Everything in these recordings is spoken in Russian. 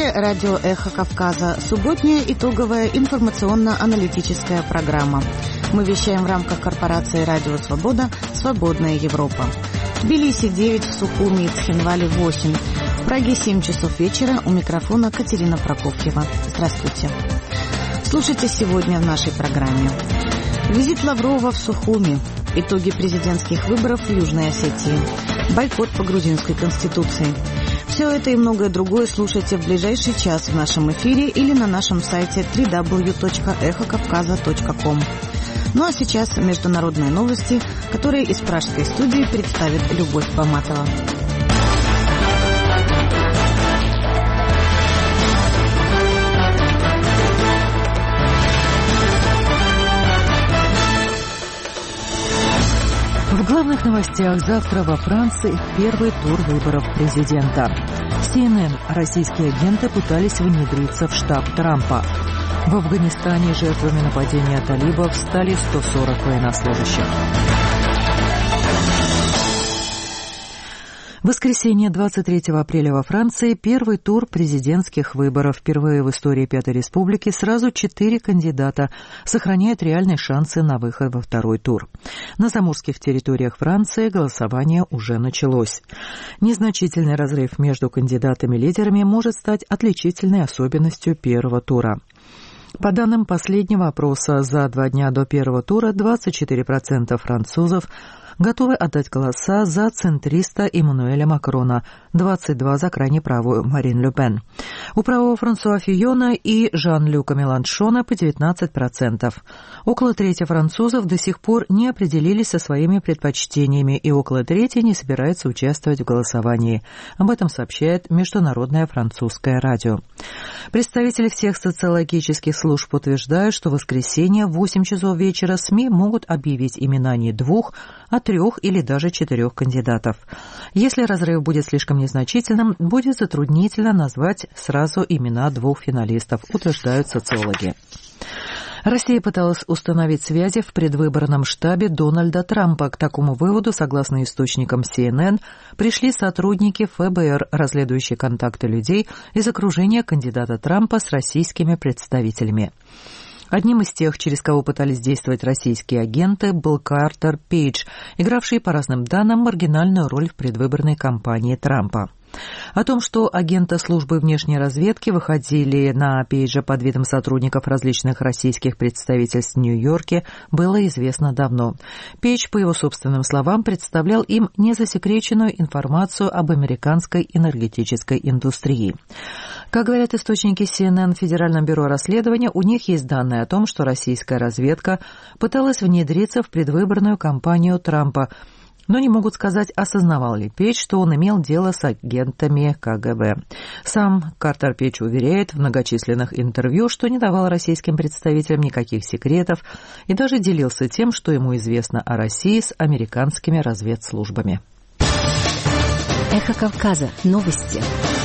эфире радио «Эхо Кавказа», субботняя итоговая информационно-аналитическая программа. Мы вещаем в рамках корпорации «Радио Свобода» «Свободная Европа». В Тбилиси 9, в Сухуми и Цхинвале 8. В Праге 7 часов вечера. У микрофона Катерина Прокофьева. Здравствуйте. Слушайте сегодня в нашей программе. Визит Лаврова в Сухуми. Итоги президентских выборов в Южной Осетии. Бойкот по грузинской конституции. Все это и многое другое слушайте в ближайший час в нашем эфире или на нашем сайте www.ekhokavkaza.com. Ну а сейчас международные новости, которые из пражской студии представит Любовь Баматова. В главных новостях завтра во Франции первый тур выборов президента. CNN: российские агенты пытались внедриться в штаб Трампа. В Афганистане жертвами нападения талибов стали 140 военнослужащих. В воскресенье 23 апреля во Франции первый тур президентских выборов. Впервые в истории Пятой Республики сразу 4 кандидата сохраняют реальные шансы на выход во второй тур. На заморских территориях Франции голосование уже началось. Незначительный разрыв между кандидатами-лидерами может стать отличительной особенностью первого тура. По данным последнего опроса, за 2 дня до первого тура 24% французов готовы отдать голоса за центриста Эммануэля Макрона, 22% за крайне правую Марин Ле Пен. У правого Франсуа Фийона и Жан-Люка Меланшона по 19%. Около трети французов до сих пор не определились со своими предпочтениями, и около трети не собираются участвовать в голосовании. Об этом сообщает Международное французское радио. Представители всех социологических служб утверждают, что в воскресенье в 8 часов вечера СМИ могут объявить имена не 2, а 3 или даже 4 кандидатов. Если разрыв будет слишком незначительным, будет затруднительно назвать сразу имена 2 финалистов, утверждают социологи. Россия пыталась установить связи в предвыборном штабе Дональда Трампа. К такому выводу, согласно источникам CNN, пришли сотрудники ФБР, расследующие контакты людей из окружения кандидата Трампа с российскими представителями. Одним из тех, через кого пытались действовать российские агенты, был Картер Пейдж, игравший, по разным данным, маргинальную роль в предвыборной кампании Трампа. О том, что агенты службы внешней разведки выходили на Пейджа под видом сотрудников различных российских представительств в Нью-Йорке, было известно давно. Пейдж, по его собственным словам, представлял им незасекреченную информацию об американской энергетической индустрии. Как говорят источники CNN в Федеральном бюро расследования, у них есть данные о том, что российская разведка пыталась внедриться в предвыборную кампанию Трампа, но не могут сказать, осознавал ли Пейдж, что он имел дело с агентами КГБ. Сам Картер Пейдж уверяет в многочисленных интервью, что не давал российским представителям никаких секретов и даже делился тем, что ему известно о России, с американскими разведслужбами. Эхо Кавказа. Новости.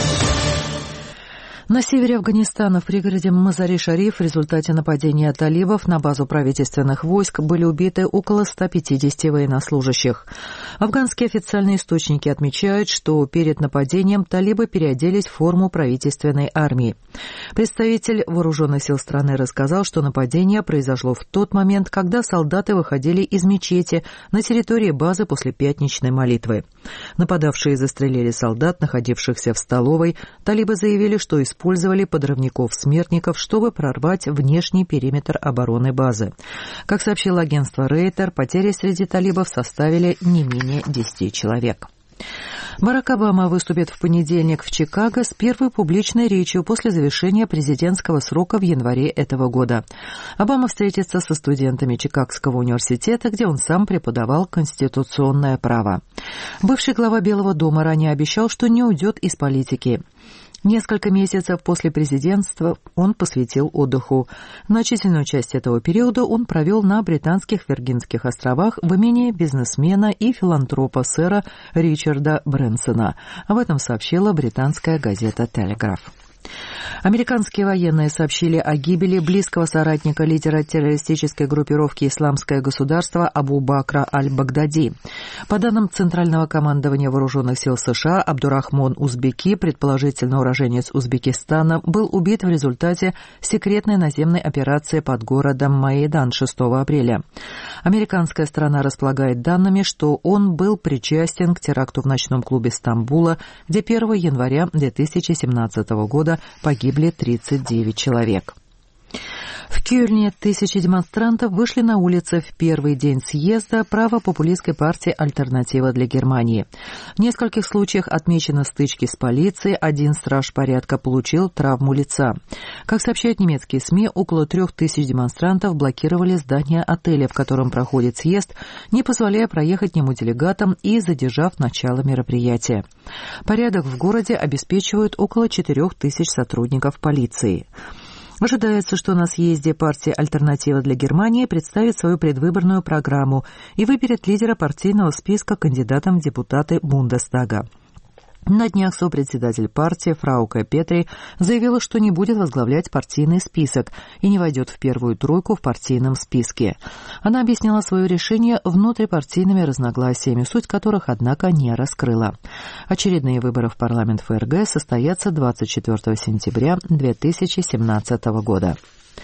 На севере Афганистана, в пригороде Мазари-Шариф, в результате нападения талибов на базу правительственных войск были убиты около 150 военнослужащих. Афганские официальные источники отмечают, что перед нападением талибы переоделись в форму правительственной армии. Представитель вооруженных сил страны рассказал, что нападение произошло в тот момент, когда солдаты выходили из мечети на территории базы после пятничной молитвы. Нападавшие застрелили солдат, находившихся в столовой. Талибы заявили, что использовали подрывников-смертников, чтобы прорвать внешний периметр обороны базы. Как сообщило агентство Рейтер, потери среди талибов составили не менее 10 человек. Барак Обама выступит в понедельник в Чикаго с первой публичной речью после завершения президентского срока в январе этого года. Обама встретится со студентами Чикагского университета, где он сам преподавал конституционное право. Бывший глава Белого дома ранее обещал, что не уйдет из политики. Несколько месяцев после президентства он посвятил отдыху. Значительную часть этого периода он провел на британских Виргинских островах в имении бизнесмена и филантропа сэра Ричарда Брэнсона. Об этом сообщила британская газета «Телеграф». Американские военные сообщили о гибели близкого соратника лидера террористической группировки «Исламское государство» Абу Бакра аль-Багдади. По данным Центрального командования Вооруженных сил США, Абдурахмон Узбеки, предположительно уроженец Узбекистана, был убит в результате секретной наземной операции под городом Майдан 6 апреля. Американская сторона располагает данными, что он был причастен к теракту в ночном клубе Стамбула, где 1 января 2017 года погибли 39 человек. В Кёльне тысячи демонстрантов вышли на улицы в первый день съезда правопопулистской партии «Альтернатива для Германии». В нескольких случаях отмечены стычки с полицией, один страж порядка получил травму лица. Как сообщают немецкие СМИ, около 3000 демонстрантов блокировали здание отеля, в котором проходит съезд, не позволяя проехать нему делегатам и задержав начало мероприятия. Порядок в городе обеспечивают около 4000 сотрудников полиции. Ожидается, что на съезде партия «Альтернатива для Германии» представит свою предвыборную программу и выберет лидера партийного списка кандидатом в депутаты Бундестага. На днях сопредседатель партии Фрауке Петри заявила, что не будет возглавлять партийный список и не войдет в первую тройку в партийном списке. Она объяснила свое решение внутрипартийными разногласиями, суть которых, однако, не раскрыла. Очередные выборы в парламент ФРГ состоятся 24 сентября 2017 года.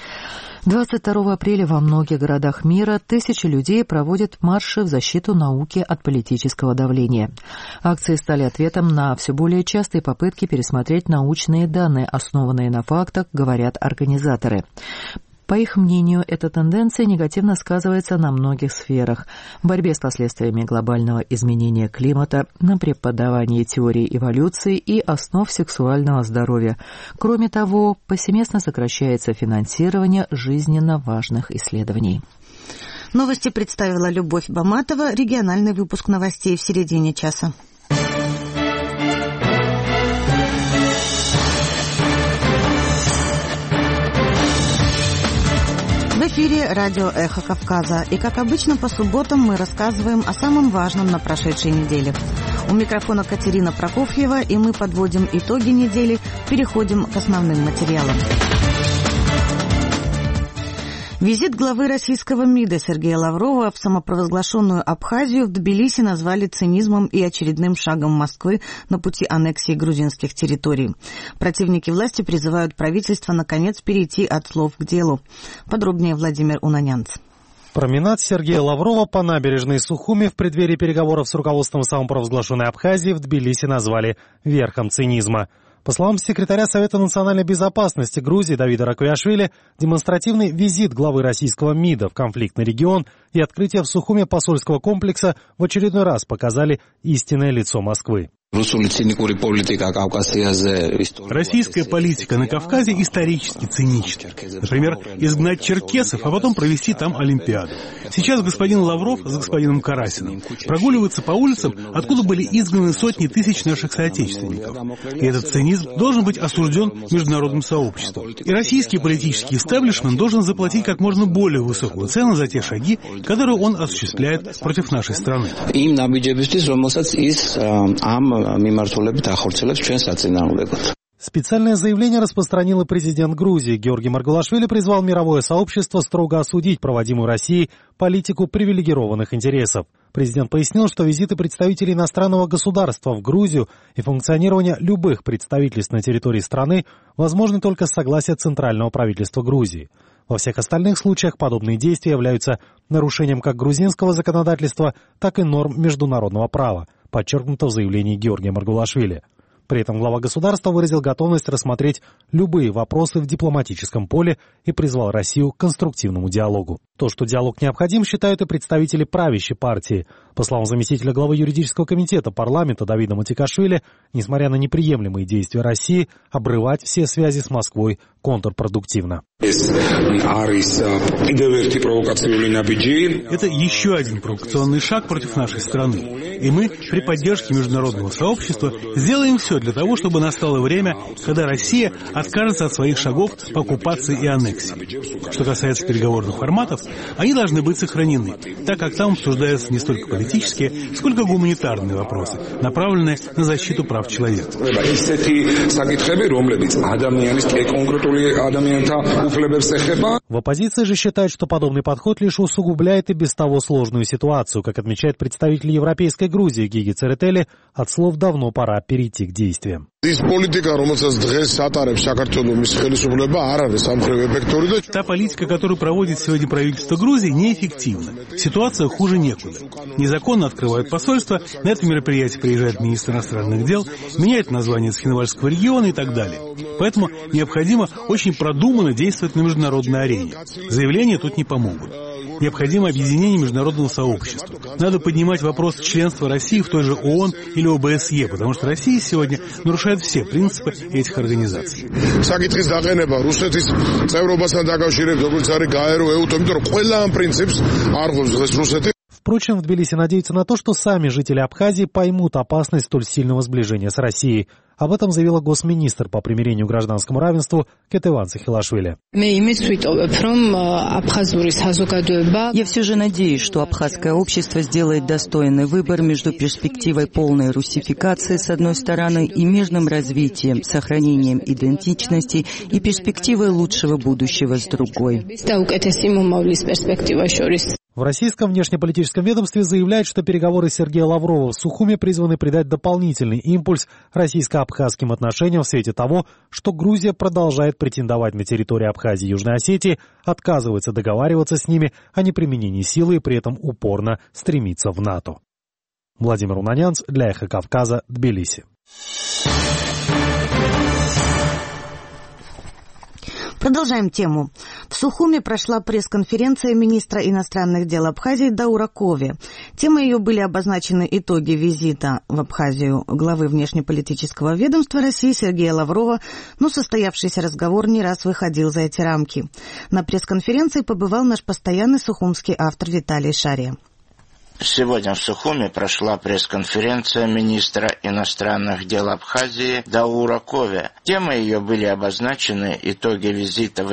22 апреля во многих городах мира тысячи людей проводят марши в защиту науки от политического давления. Акции стали ответом на все более частые попытки пересмотреть научные данные, основанные на фактах, говорят организаторы. По их мнению, эта тенденция негативно сказывается на многих сферах: в борьбе с последствиями глобального изменения климата, на преподавании теории эволюции и основ сексуального здоровья. Кроме того, повсеместно сокращается финансирование жизненно важных исследований. Новости представила Любовь Баматова. Региональный выпуск новостей в середине часа. В эфире радио «Эхо Кавказа». И, как обычно, по субботам мы рассказываем о самом важном на прошедшей неделе. У микрофона Катерина Прокофьева, и мы подводим итоги недели, переходим к основным материалам. Визит главы российского МИДа Сергея Лаврова в самопровозглашенную Абхазию в Тбилиси назвали цинизмом и очередным шагом Москвы на пути аннексии грузинских территорий. Противники власти призывают правительство наконец перейти от слов к делу. Подробнее Владимир Унанянц. Променад Сергея Лаврова по набережной Сухуми в преддверии переговоров с руководством самопровозглашенной Абхазии в Тбилиси назвали верхом цинизма. По словам секретаря Совета национальной безопасности Грузии Давида Раквиашвили, демонстративный визит главы российского МИДа в конфликтный регион и открытие в Сухуми посольского комплекса в очередной раз показали истинное лицо Москвы. Российская политика на Кавказе исторически цинична. Например, изгнать черкесов, а потом провести там Олимпиаду. Сейчас господин Лавров с господином Карасиным прогуливаются по улицам, откуда были изгнаны сотни тысяч наших соотечественников. И этот цинизм должен быть осужден международным сообществом. И российский политический истеблишмент должен заплатить как можно более высокую цену за те шаги, которые он осуществляет против нашей страны. Специальное заявление распространил и президент Грузии. Георгий Маргулашвили призвал мировое сообщество строго осудить проводимую Россией политику привилегированных интересов. Президент пояснил, что визиты представителей иностранного государства в Грузию и функционирование любых представительств на территории страны возможны только с согласия центрального правительства Грузии. Во всех остальных случаях подобные действия являются нарушением как грузинского законодательства, так и норм международного права, подчеркнуто в заявлении Георгия Маргулашвили. При этом глава государства выразил готовность рассмотреть любые вопросы в дипломатическом поле и призвал Россию к конструктивному диалогу. То, что диалог необходим, считают и представители правящей партии. По словам заместителя главы юридического комитета парламента Давида Матикашвили, несмотря на неприемлемые действия России, обрывать все связи с Москвой контрпродуктивно. Это еще один провокационный шаг против нашей страны. И мы при поддержке международного сообщества сделаем все для того, чтобы настало время, когда Россия откажется от своих шагов по оккупации и аннексии. Что касается переговорных форматов, Они должны быть сохранены, так как там обсуждаются не столько политические, сколько гуманитарные вопросы, направленные на защиту прав человека. В оппозиции же считают, что подобный подход лишь усугубляет и без того сложную ситуацию. Как отмечает представитель Европейской Грузии Гиги Церетели, от слов давно пора перейти к действиям. Та политика, которую проводит сегодня правительство Грузии, неэффективна. Ситуация хуже некуда. Незаконно открывают посольство, на это мероприятие приезжает министр иностранных дел, меняет название Цхинвальского региона и так далее. Поэтому необходимо очень продуманно действовать на международной арене. Заявления тут не помогут. Необходимо объединение международного сообщества. Надо поднимать вопрос членства России в той же ООН или ОБСЕ, потому что Россия сегодня нарушает все принципы этих организаций. Впрочем, в Тбилиси надеются на то, что сами жители Абхазии поймут опасность столь сильного сближения с Россией. Об этом заявила госминистр по примирению и гражданскому равенству Кетеван Цахилашвили. Я все же надеюсь, что абхазское общество сделает достойный выбор между перспективой полной русификации с одной стороны и мирным развитием, сохранением идентичности и перспективой лучшего будущего с другой. В российском внешнеполитическом ведомстве заявляют, что переговоры Сергея Лаврова в Сухуме призваны придать дополнительный импульс российско-абхазским отношениям в свете того, что Грузия продолжает претендовать на территорию Абхазии и Южной Осетии, отказывается договариваться с ними о неприменении силы и при этом упорно стремится в НАТО. Владимир Унанянц для Эхо Кавказа, Тбилиси. Продолжаем тему. В Сухуме прошла пресс-конференция министра иностранных дел Абхазии Даура Кове. Темой ее были обозначены итоги визита в Абхазию главы внешнеполитического ведомства России Сергея Лаврова, но состоявшийся разговор не раз выходил за эти рамки. На пресс-конференции побывал наш постоянный сухумский автор Виталий Шария. Сегодня в Сухуме прошла пресс-конференция министра иностранных дел Абхазии Даура Кове. Темой ее были обозначены итоги визита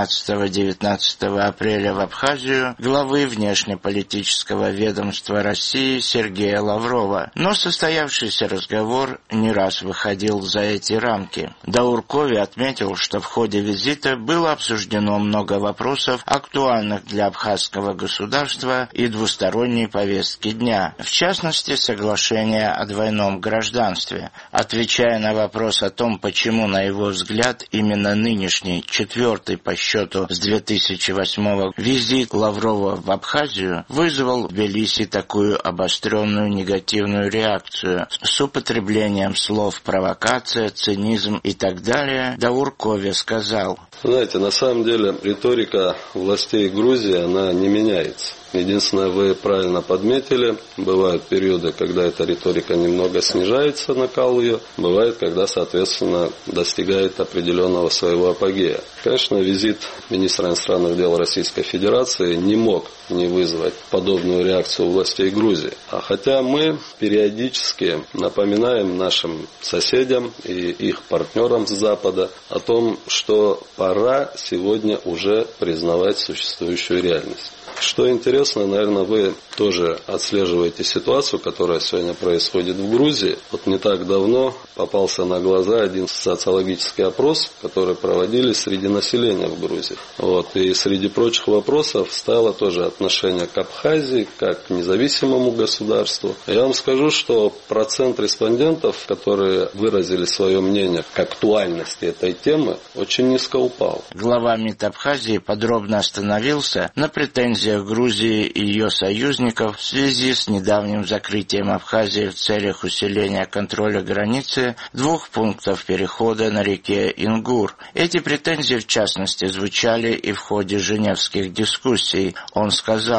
18-19 апреля в Абхазию главы внешнеполитического ведомства России Сергея Лаврова. Но состоявшийся разговор не раз выходил за эти рамки. Даур Кове отметил, что в ходе визита было обсуждено много вопросов, актуальных для абхазского государства и двусторонней повестки дня, в частности, соглашение о двойном гражданстве. Отвечая на вопрос о том, почему, на его взгляд, именно нынешний, четвертый по счету с 2008-го визит Лаврова в Абхазию вызвал в Тбилиси такую обостренную негативную реакцию с употреблением слов «провокация», «цинизм» и так далее, Даур Кове сказал: Знаете, на самом деле риторика властей Грузии, она не меняется. Единственное, вы правильно подметили, бывают периоды, когда эта риторика немного снижается, накал ее, бывает, когда, соответственно, достигает определенного своего апогея. Конечно, визит министра иностранных дел Российской Федерации не мог не вызвать подобную реакцию властей Грузии. А хотя мы периодически напоминаем нашим соседям и их партнерам с Запада о том, что пора сегодня уже признавать существующую реальность. Что интересно, наверное, вы тоже отслеживаете ситуацию, которая сегодня происходит в Грузии. Вот не так давно попался на глаза один социологический опрос, который проводили среди населения в Грузии. И среди прочих вопросов стало тоже отношение к Абхазии, как к независимому государству. Я вам скажу, что процент респондентов, которые выразили свое мнение к актуальности этой темы, очень низко упал. Глава МИД Абхазии подробно остановился на претензиях Грузии и ее союзников в связи с недавним закрытием Абхазии в целях усиления контроля границы 2 пунктов перехода на реке Ингур. Эти претензии, в частности, звучали и в ходе женевских дискуссий. Он сказал: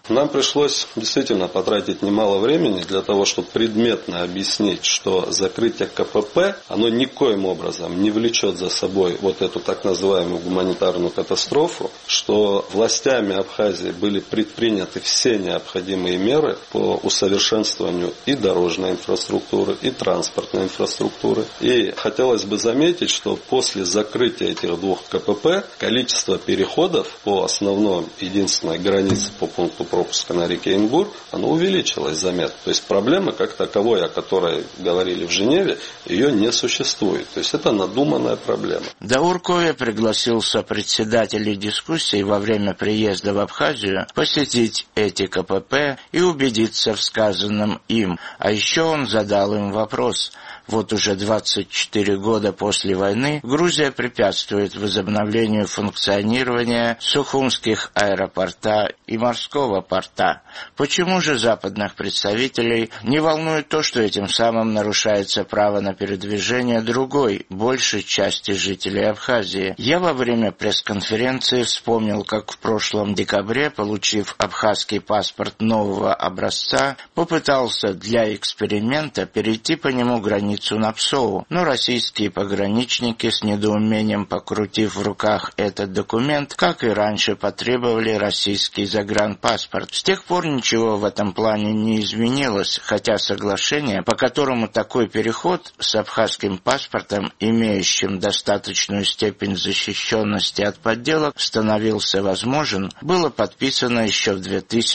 Нам пришлось действительно потратить немало времени для того, чтобы предметно объяснить, что закрытие КПП, оно никоим образом не влечет за собой вот эту так называемую гуманитарную катастрофу, что властями Абхазии были предприняты все необходимые меры по усовершенствованию и дорожной инфраструктуры, и транспортной инфраструктуры. И хотелось бы заметить, что после закрытия этих двух КПП количество переходов по основной единственной границе по пункту пропуска на реке Ингур, оно увеличилось заметно. То есть проблемы как таковой, о которой говорили в Женеве, ее не существует. То есть это надуманная проблема. Даур Кове пригласил сопредседателей дискуссий во время приезда в Абхазию посетить эти КПП и убедиться в сказанном им. А еще он задал им вопрос. Вот уже 24 года после войны Грузия препятствует возобновлению функционирования сухумских аэропорта и морского порта. Почему же западных представителей не волнует то, что этим самым нарушается право на передвижение другой, большей части жителей Абхазии? Я во время пресс-конференции вспомнил, как в прошлом декабре, получив абхазский паспорт нового образца, попытался для эксперимента перейти по нему границу на Псоу, но российские пограничники, с недоумением покрутив в руках этот документ, как и раньше, потребовали российский загранпаспорт. С тех пор ничего в этом плане не изменилось, хотя соглашение, по которому такой переход с абхазским паспортом, имеющим достаточную степень защищенности от подделок, становился возможен, было подписано еще в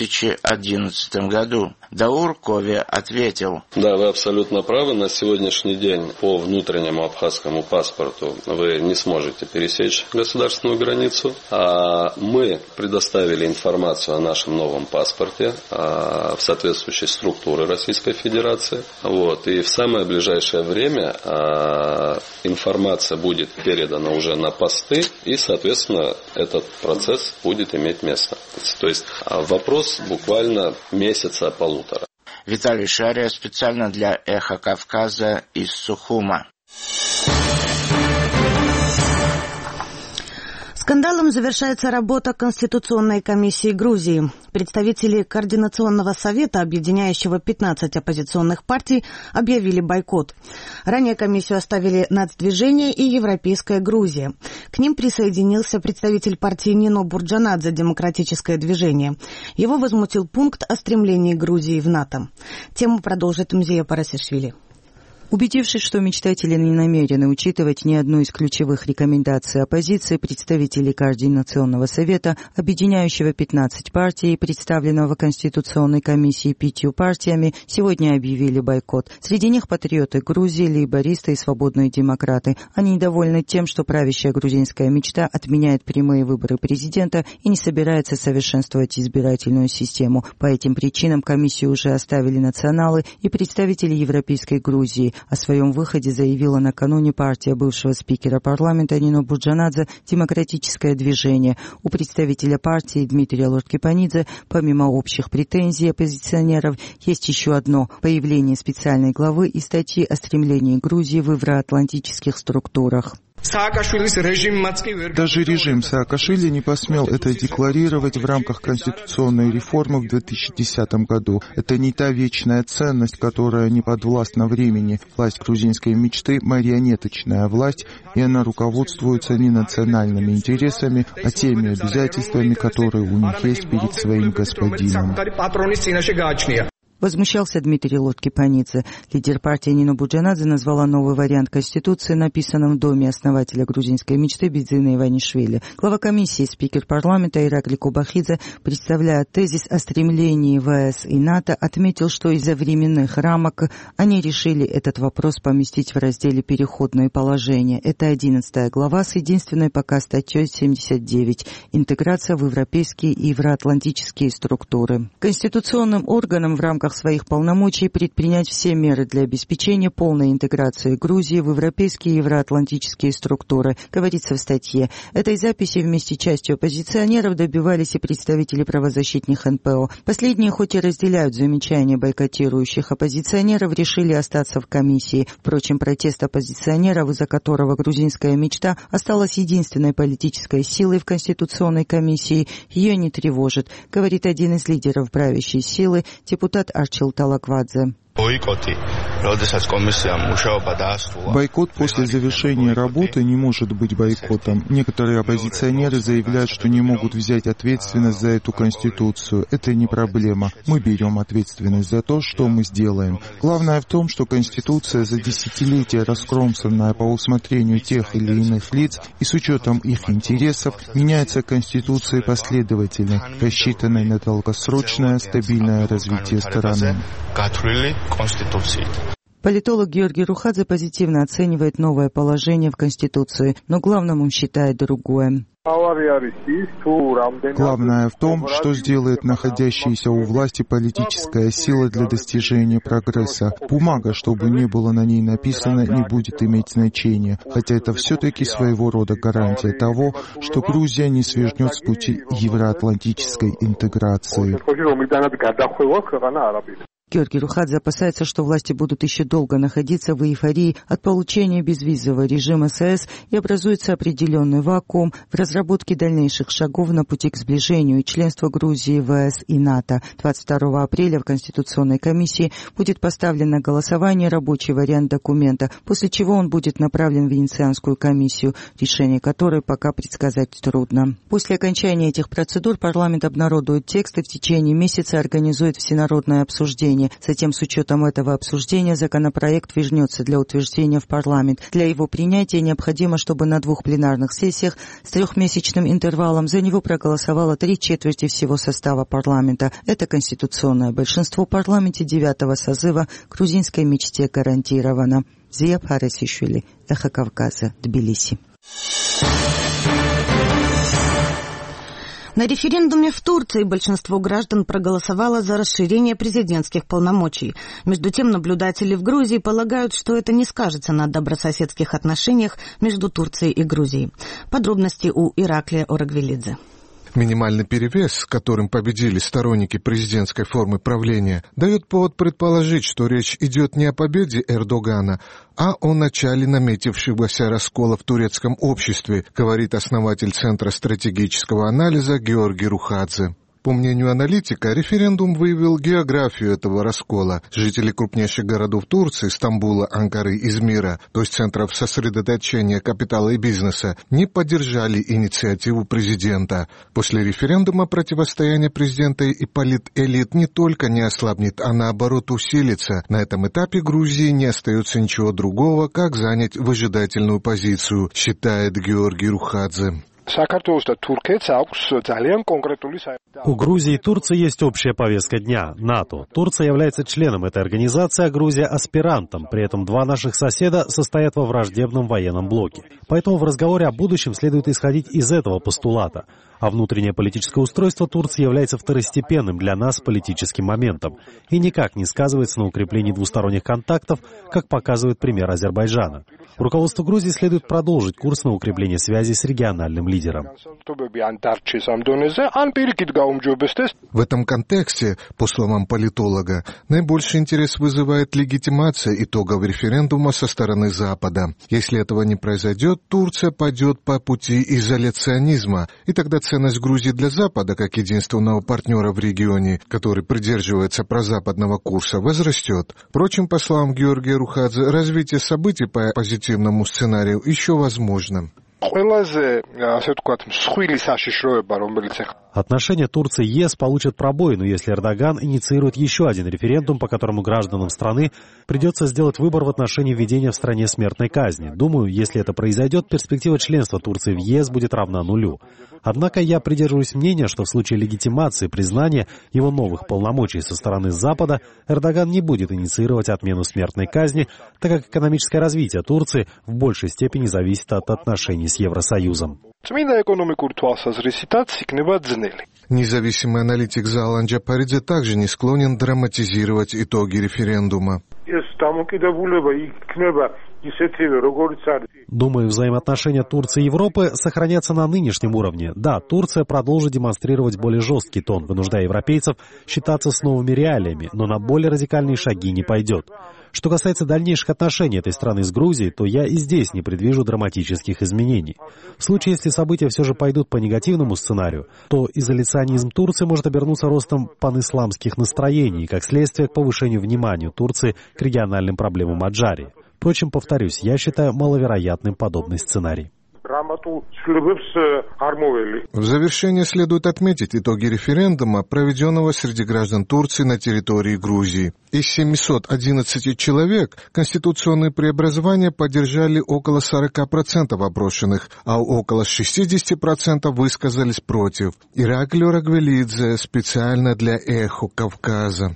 2011 году. Даур Кове ответил. Да, вы абсолютно правы. На сегодняшний день по внутреннему абхазскому паспорту вы не сможете пересечь государственную границу. Мы предоставили информацию о нашем новом паспорте в соответствующей структуре Российской Федерации. И в самое ближайшее время информация будет передана уже на посты, и, соответственно, этот процесс будет иметь место. То есть вопрос буквально месяца-полутора. Виталий Шария специально для «Эхо Кавказа» из Сухума. Скандалом завершается работа Конституционной комиссии Грузии. Представители Координационного совета, объединяющего 15 оппозиционных партий, объявили бойкот. Ранее комиссию оставили Нацдвижение и Европейская Грузия. К ним присоединился представитель партии Нино Бурджанадзе «Демократическое движение». Его возмутил пункт о стремлении Грузии в НАТО. Тему продолжит Мзия Парасишвили. Убедившись, что мечтатели не намерены учитывать ни одну из ключевых рекомендаций оппозиции, представители Координационного совета, объединяющего 15 партий, представленного Конституционной комиссией 5 партиями, сегодня объявили бойкот. Среди них патриоты Грузии, лейбористы и свободные демократы. Они недовольны тем, что правящая грузинская мечта отменяет прямые выборы президента и не собирается совершенствовать избирательную систему. По этим причинам комиссию уже оставили националы и представители Европейской Грузии. О своем выходе заявила накануне партия бывшего спикера парламента Нино Бурджанадзе «Демократическое движение». У представителя партии Дмитрия Лорд-Кипанидзе, помимо общих претензий оппозиционеров, есть еще одно – появление специальной главы и статьи о стремлении Грузии в евроатлантических структурах. Даже режим Саакашвили не посмел это декларировать в рамках конституционной реформы в 2010 году. Это не та вечная ценность, которая не подвластна времени. Власть грузинской мечты – марионеточная власть, и она руководствуется не национальными интересами, а теми обязательствами, которые у них есть перед своим господином. Возмущался Дмитрий Лорд-Кипанидзе. Лидер партии Нино Бурджанадзе назвала новый вариант Конституции, написанным в доме основателя грузинской мечты Бидзина Иванишвили. Глава комиссии, спикер парламента Иракли Кубахидзе, представляя тезис о стремлении ВС и НАТО, отметил, что из-за временных рамок они решили этот вопрос поместить в разделе «Переходные положения». Это 11 глава с единственной пока статьей 79 «Интеграция в европейские и евроатлантические структуры». Конституционным органом в рамках рамках своих полномочий предпринять все меры для обеспечения полной интеграции Грузии в европейские и евроатлантические структуры, говорится в статье. Этой записи вместе с частью оппозиционеров добивались и представители правозащитных НПО. Последние, хоть и разделяют замечания бойкотирующих оппозиционеров, решили остаться в комиссии. Впрочем, протест оппозиционеров, из-за которого грузинская мечта осталась единственной политической силой в Конституционной комиссии, ее не тревожит, говорит один из лидеров правящей силы, депутат Арчил Талаквадзе. Бойкот после завершения работы не может быть бойкотом. Некоторые оппозиционеры заявляют, что не могут взять ответственность за эту конституцию. Это не проблема. Мы берем ответственность за то, что мы сделаем. Главное в том, что конституция за десятилетия, раскромсанная по усмотрению тех или иных лиц и с учетом их интересов, меняется конституцией последовательно, рассчитанной на долгосрочное стабильное развитие страны. Политолог Георгий Рухадзе позитивно оценивает новое положение в Конституции, но главным он считает другое. Главное в том, что сделает находящаяся у власти политическая сила для достижения прогресса. Бумага, что бы ни было на ней написано, не будет иметь значения, хотя это все-таки своего рода гарантия того, что Грузия не свернет с пути евроатлантической интеграции. Георгий Рухадзе опасается, что власти будут еще долго находиться в эйфории от получения безвизового режима с ЕС и образуется определенный вакуум в разработке дальнейших шагов на пути к сближению и членству Грузии в ЕС и НАТО. 22 апреля в Конституционной комиссии будет поставлен на голосование рабочий вариант документа, после чего он будет направлен в Венецианскую комиссию, решение которой пока предсказать трудно. После окончания этих процедур парламент обнародует текст и в течение месяца организует всенародное обсуждение. Затем, с учетом этого обсуждения, законопроект вернется для утверждения в парламент. Для его принятия необходимо, чтобы на 2 пленарных сессиях с 3-месячным интервалом за него проголосовало 3/4 всего состава парламента. Это конституционное большинство в парламенте 9-го созыва грузинской мечте гарантировано. Зия Парасишвили, Эхо Кавказа, Тбилиси. На референдуме в Турции большинство граждан проголосовало за расширение президентских полномочий. Между тем, наблюдатели в Грузии полагают, что это не скажется на добрососедских отношениях между Турцией и Грузией. Подробности у Ираклия Орагвелидзе. Минимальный перевес, с которым победили сторонники президентской формы правления, дает повод предположить, что речь идет не о победе Эрдогана, а о начале наметившегося раскола в турецком обществе, говорит основатель Центра стратегического анализа Георгий Рухадзе. По мнению аналитика, референдум выявил географию этого раскола. Жители крупнейших городов Турции, Стамбула, Анкары, Измира, то есть центров сосредоточения капитала и бизнеса, не поддержали инициативу президента. После референдума противостояние президента и политэлит не только не ослабнет, а наоборот усилится. На этом этапе Грузии не остается ничего другого, как занять выжидательную позицию, считает Георгий Рухадзе. У Грузии и Турции есть общая повестка дня – НАТО. Турция является членом этой организации, а Грузия – аспирантом. При этом 2 наших соседа состоят во враждебном военном блоке. Поэтому в разговоре о будущем следует исходить из этого постулата. А внутреннее политическое устройство Турции является второстепенным для нас политическим моментом и никак не сказывается на укреплении двусторонних контактов, как показывает пример Азербайджана. Руководству Грузии следует продолжить курс на укрепление связей с региональным лидером. В этом контексте, по словам политолога, наибольший интерес вызывает легитимация итогов референдума со стороны Запада. Если этого не произойдет, Турция пойдет по пути изоляционизма, и тогда ценность Грузии для Запада, как единственного партнера в регионе, который придерживается прозападного курса, возрастет. Впрочем, по словам Георгия Рухадзе, развитие событий по позитивному сценарию еще возможно. Отношения Турции и ЕС получат пробоину, если Эрдоган инициирует еще один референдум, по которому гражданам страны придется сделать выбор в отношении введения в стране смертной казни. Думаю, если это произойдет, перспектива членства Турции в ЕС будет равна нулю. Однако я придерживаюсь мнения, что в случае легитимации признания его новых полномочий со стороны Запада Эрдоган не будет инициировать отмену смертной казни, так как экономическое развитие Турции в большей степени зависит от отношений с Евросоюзом. Независимый аналитик Заалан Джапаридзе также не склонен драматизировать итоги референдума. Думаю, взаимоотношения Турции и Европы сохранятся на нынешнем уровне. Да, Турция продолжит демонстрировать более жесткий тон, вынуждая европейцев считаться с новыми реалиями, но на более радикальные шаги не пойдет. Что касается дальнейших отношений этой страны с Грузией, то я и здесь не предвижу драматических изменений. В случае, если события все же пойдут по негативному сценарию, то изоляционизм Турции может обернуться ростом панисламских настроений, как следствие к повышению внимания Турции к региональным проблемам Аджарии. Впрочем, повторюсь, я считаю маловероятным подобный сценарий. В завершение следует отметить итоги референдума, проведенного среди граждан Турции на территории Грузии. Из 711 человек конституционные преобразования поддержали около 40% опрошенных, а около 60% высказались против. Ираклий Рагвелидзе специально для «Эхо Кавказа».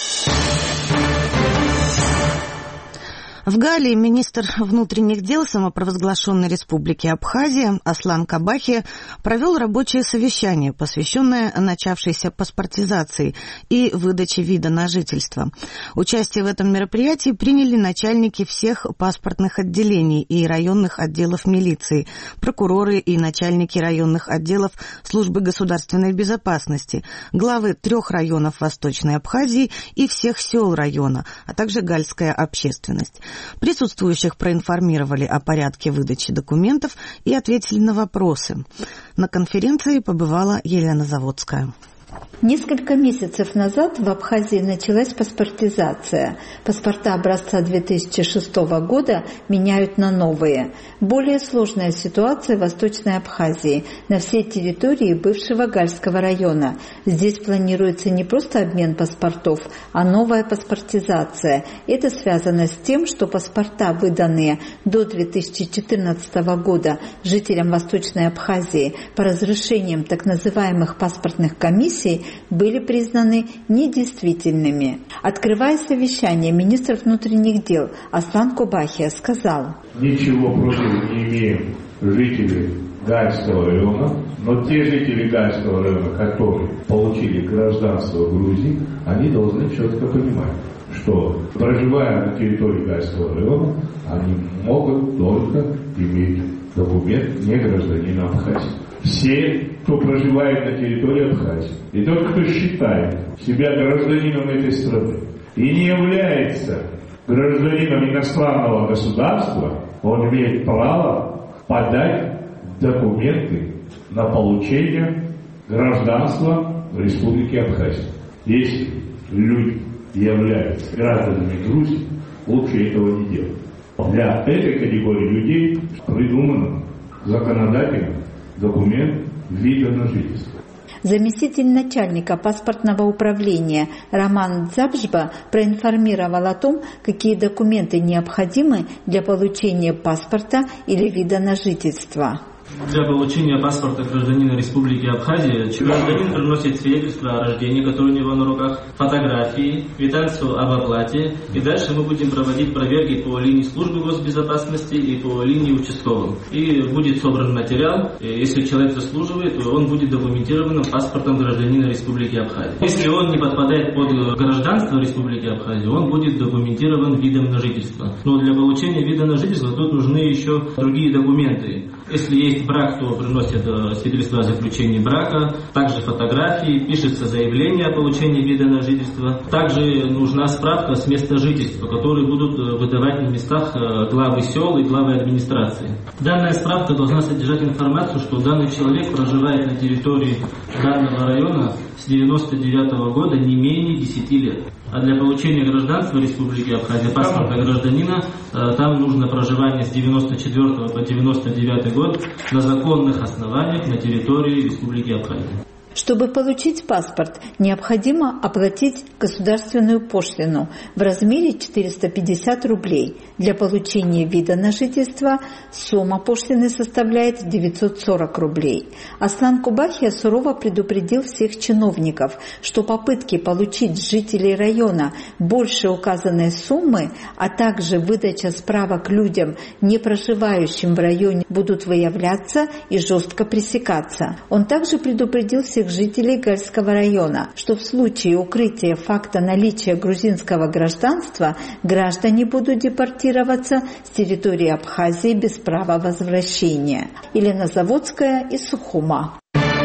В Галлии министр внутренних дел самопровозглашенной республики Абхазия Аслан Кабахи провел рабочее совещание, посвященное начавшейся паспортизации и выдаче вида на жительство. Участие в этом мероприятии приняли начальники всех паспортных отделений и районных отделов милиции, прокуроры и начальники районных отделов службы государственной безопасности, главы 3 районов Восточной Абхазии и всех сел района, а также гальская общественность. Присутствующих проинформировали о порядке выдачи документов и ответили на вопросы. На конференции побывала Елена Заводская. Несколько месяцев назад в Абхазии началась паспортизация. Паспорта образца 2006 года меняют на новые. Более сложная ситуация в Восточной Абхазии, на всей территории бывшего Гальского района. Здесь планируется не просто обмен паспортов, а новая паспортизация. Это связано с тем, что паспорта, выданные до 2014 года жителям Восточной Абхазии по разрешениям так называемых паспортных комиссий, были признаны недействительными. Открывая совещание, министр внутренних дел Аслан Кабахи сказал: «Ничего против не имеем жителей Гальского района, но те жители Гальского района, которые получили гражданство Грузии, они должны четко понимать, что, проживая на территории Гальского района, они могут только иметь документ не гражданина Абхазии. Все, кто проживает на территории Абхазии, и тот, кто считает себя гражданином этой страны и не является гражданином иностранного государства, он имеет право подать документы на получение гражданства в Республике Абхазия. Если люди являются гражданами Грузии, лучше этого не делать. Для этой категории людей придумано законодательно документ вида на жительство. Заместитель начальника паспортного управления Роман Дзабжба проинформировал о том, какие документы необходимы для получения паспорта или вида на жительство. Для получения паспорта гражданина Республики Абхазия гражданин приносит свидетельство о рождении, которое у него на руках, фотографии, квитанцию об оплате. И дальше мы будем проводить проверки по линии службы госбезопасности и по линии участковым. И будет собран материал. Если человек заслуживает, то он будет документирован паспортом гражданина Республики Абхазия. Если он не подпадает под гражданство Республики Абхазия, он будет документирован видом на жительство. Но для получения вида на жительство тут нужны еще другие документы. Если есть брак, то приносят свидетельство о заключении брака, также фотографии, пишется заявление о получении вида на жительство. Также нужна справка с места жительства, которые будут выдавать на местах главы сел и главы администрации. Данная справка должна содержать информацию, что данный человек проживает на территории данного района с 1999 года не менее 10 лет. А для получения гражданства Республики Абхазия, паспорта гражданина, там нужно проживание с 1994 по 1999 год на законных основаниях на территории Республики Абхазия. Чтобы получить паспорт, необходимо оплатить государственную пошлину в размере 450 рублей. Для получения вида на жительство сумма пошлины составляет 940 рублей. Аслан Кабахи сурово предупредил всех чиновников, что попытки получить с жителей района больше указанной суммы, а также выдача справок людям, не проживающим в районе, будут выявляться и жестко пресекаться. Он также предупредил всех коренных жителей Гальского района, что в случае укрытия факта наличия грузинского гражданства граждане будут депортироваться с территории Абхазии без права возвращения. Елена Заводская из Сухума.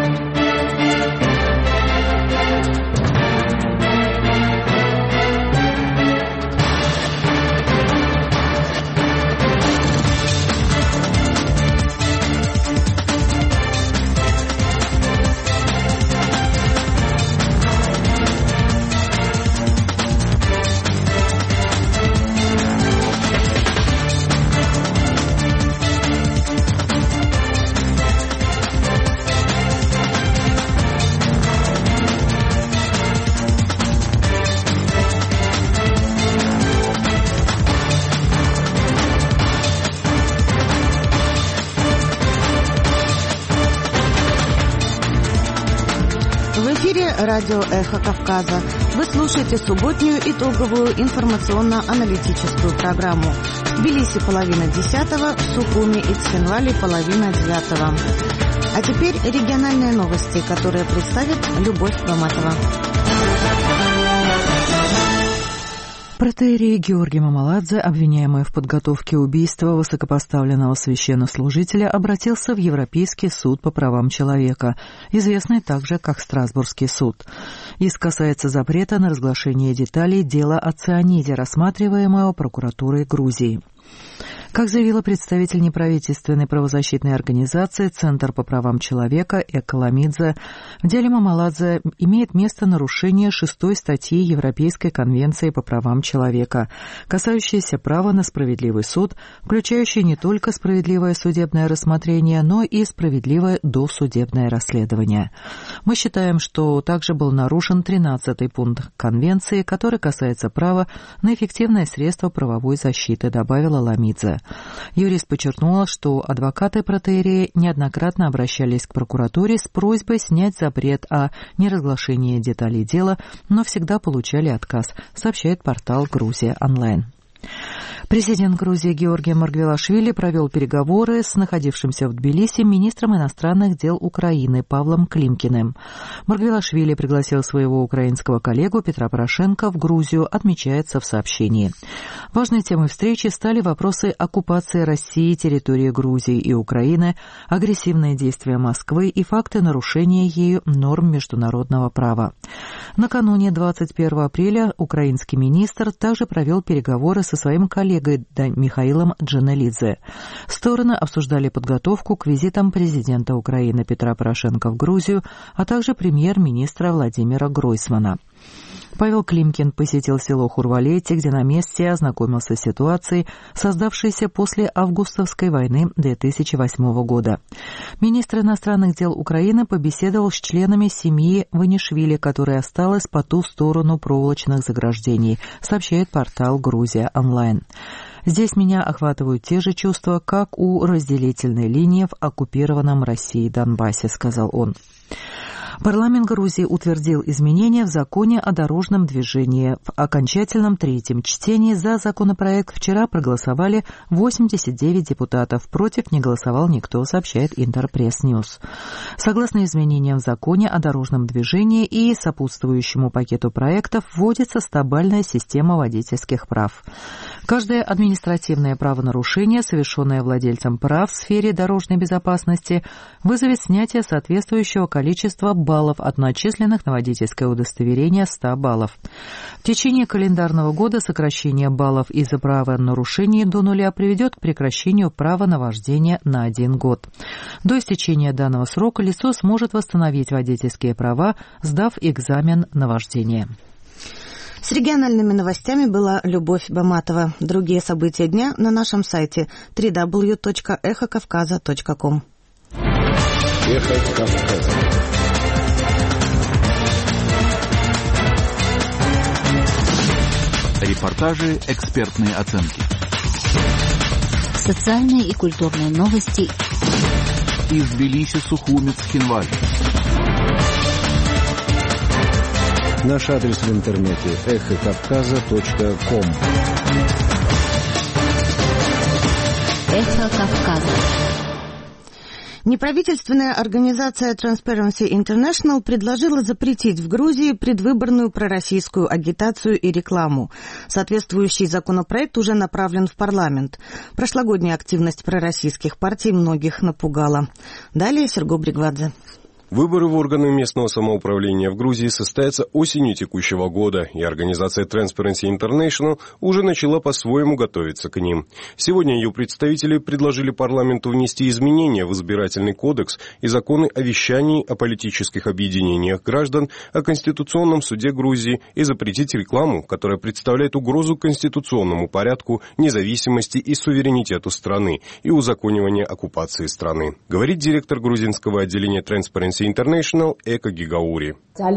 Радио «Эхо Кавказа». Вы слушаете субботнюю итоговую информационно-аналитическую программу. В Тбилиси 9:30, в Сухуме и Цхинвале 8:30. А теперь региональные новости, которые представит Любовь Баматова. Протоиерей Георгий Мамаладзе, обвиняемый в подготовке убийства высокопоставленного священнослужителя, обратился в Европейский суд по правам человека, известный также как Страсбургский суд. Иск касается запрета на разглашение деталей дела о цианиде, рассматриваемого прокуратурой Грузии. Как заявила представитель неправительственной правозащитной организации «Центр по правам человека» Эколамидзе, в деле Мамаладзе имеет место нарушение 6 статьи Европейской конвенции по правам человека, касающейся права на справедливый суд, включающий не только справедливое судебное рассмотрение, но и справедливое досудебное расследование. Мы считаем, что также был нарушен 13-й пункт конвенции, который касается права на эффективное средство правовой защиты, добавила Ламидзе. Юрист подчеркнула, что адвокаты протоиерея неоднократно обращались к прокуратуре с просьбой снять запрет о неразглашении деталей дела, но всегда получали отказ, сообщает портал «Грузия онлайн». Президент Грузии Георгий Маргвелашвили провел переговоры с находившимся в Тбилиси министром иностранных дел Украины Павлом Климкиным. Маргвелашвили пригласил своего украинского коллегу Петра Порошенко в Грузию, отмечается в сообщении. Важной темой встречи стали вопросы оккупации России территории Грузии и Украины, агрессивные действия Москвы и факты нарушения ею норм международного права. Накануне 21 апреля украинский министр также провел переговоры со своим коллегой Михаилом Джанелидзе. Стороны обсуждали подготовку к визитам президента Украины Петра Порошенко в Грузию, а также премьер-министра Владимира Гройсмана. Павел Климкин посетил село Хурвалейти, где на месте ознакомился с ситуацией, создавшейся после августовской войны 2008 года. Министр иностранных дел Украины побеседовал с членами семьи Ванишвили, которая осталась по ту сторону проволочных заграждений, сообщает портал «Грузия онлайн». «Здесь меня охватывают те же чувства, как у разделительной линии в оккупированном Россией Донбассе», — сказал он. Парламент Грузии утвердил изменения в законе о дорожном движении. В окончательном третьем чтении за законопроект вчера проголосовали 89 депутатов. Против не голосовал никто, сообщает Интерпресс-Ньюс. Согласно изменениям в законе о дорожном движении и сопутствующему пакету проектов вводится стабильная система водительских прав. Каждое административное правонарушение, совершенное владельцем прав в сфере дорожной безопасности, вызовет снятие соответствующего количества баллов от начисленных на водительское удостоверение 100 баллов. В течение календарного года сокращение баллов из-за правонарушений до нуля приведет к прекращению права на вождение на 1 год. До истечения данного срока лицо сможет восстановить водительские права, сдав экзамен на вождение. С региональными новостями была Любовь Баматова. Другие события дня на нашем сайте www.эхокавказа.ком. Эхо Кавказа. Репортажи, экспертные оценки. Социальные и культурные новости. Из Тбилиси, Сухуми, Цхинвали. Наш адрес в интернете эхокавказа.ком. Эхо Кавказа. Неправительственная организация Transparency International предложила запретить в Грузии предвыборную пророссийскую агитацию и рекламу. Соответствующий законопроект уже направлен в парламент. Прошлогодняя активность пророссийских партий многих напугала. Далее Серго Бригвадзе. Выборы в органы местного самоуправления в Грузии состоятся осенью текущего года, и организация Transparency International уже начала по-своему готовиться к ним. Сегодня ее представители предложили парламенту внести изменения в избирательный кодекс и законы о вещании, о политических объединениях граждан, о Конституционном суде Грузии и запретить рекламу, которая представляет угрозу конституционному порядку, независимости и суверенитету страны и узаконивание оккупации страны. Говорит директор грузинского отделения Transparency International Эка Гигаури.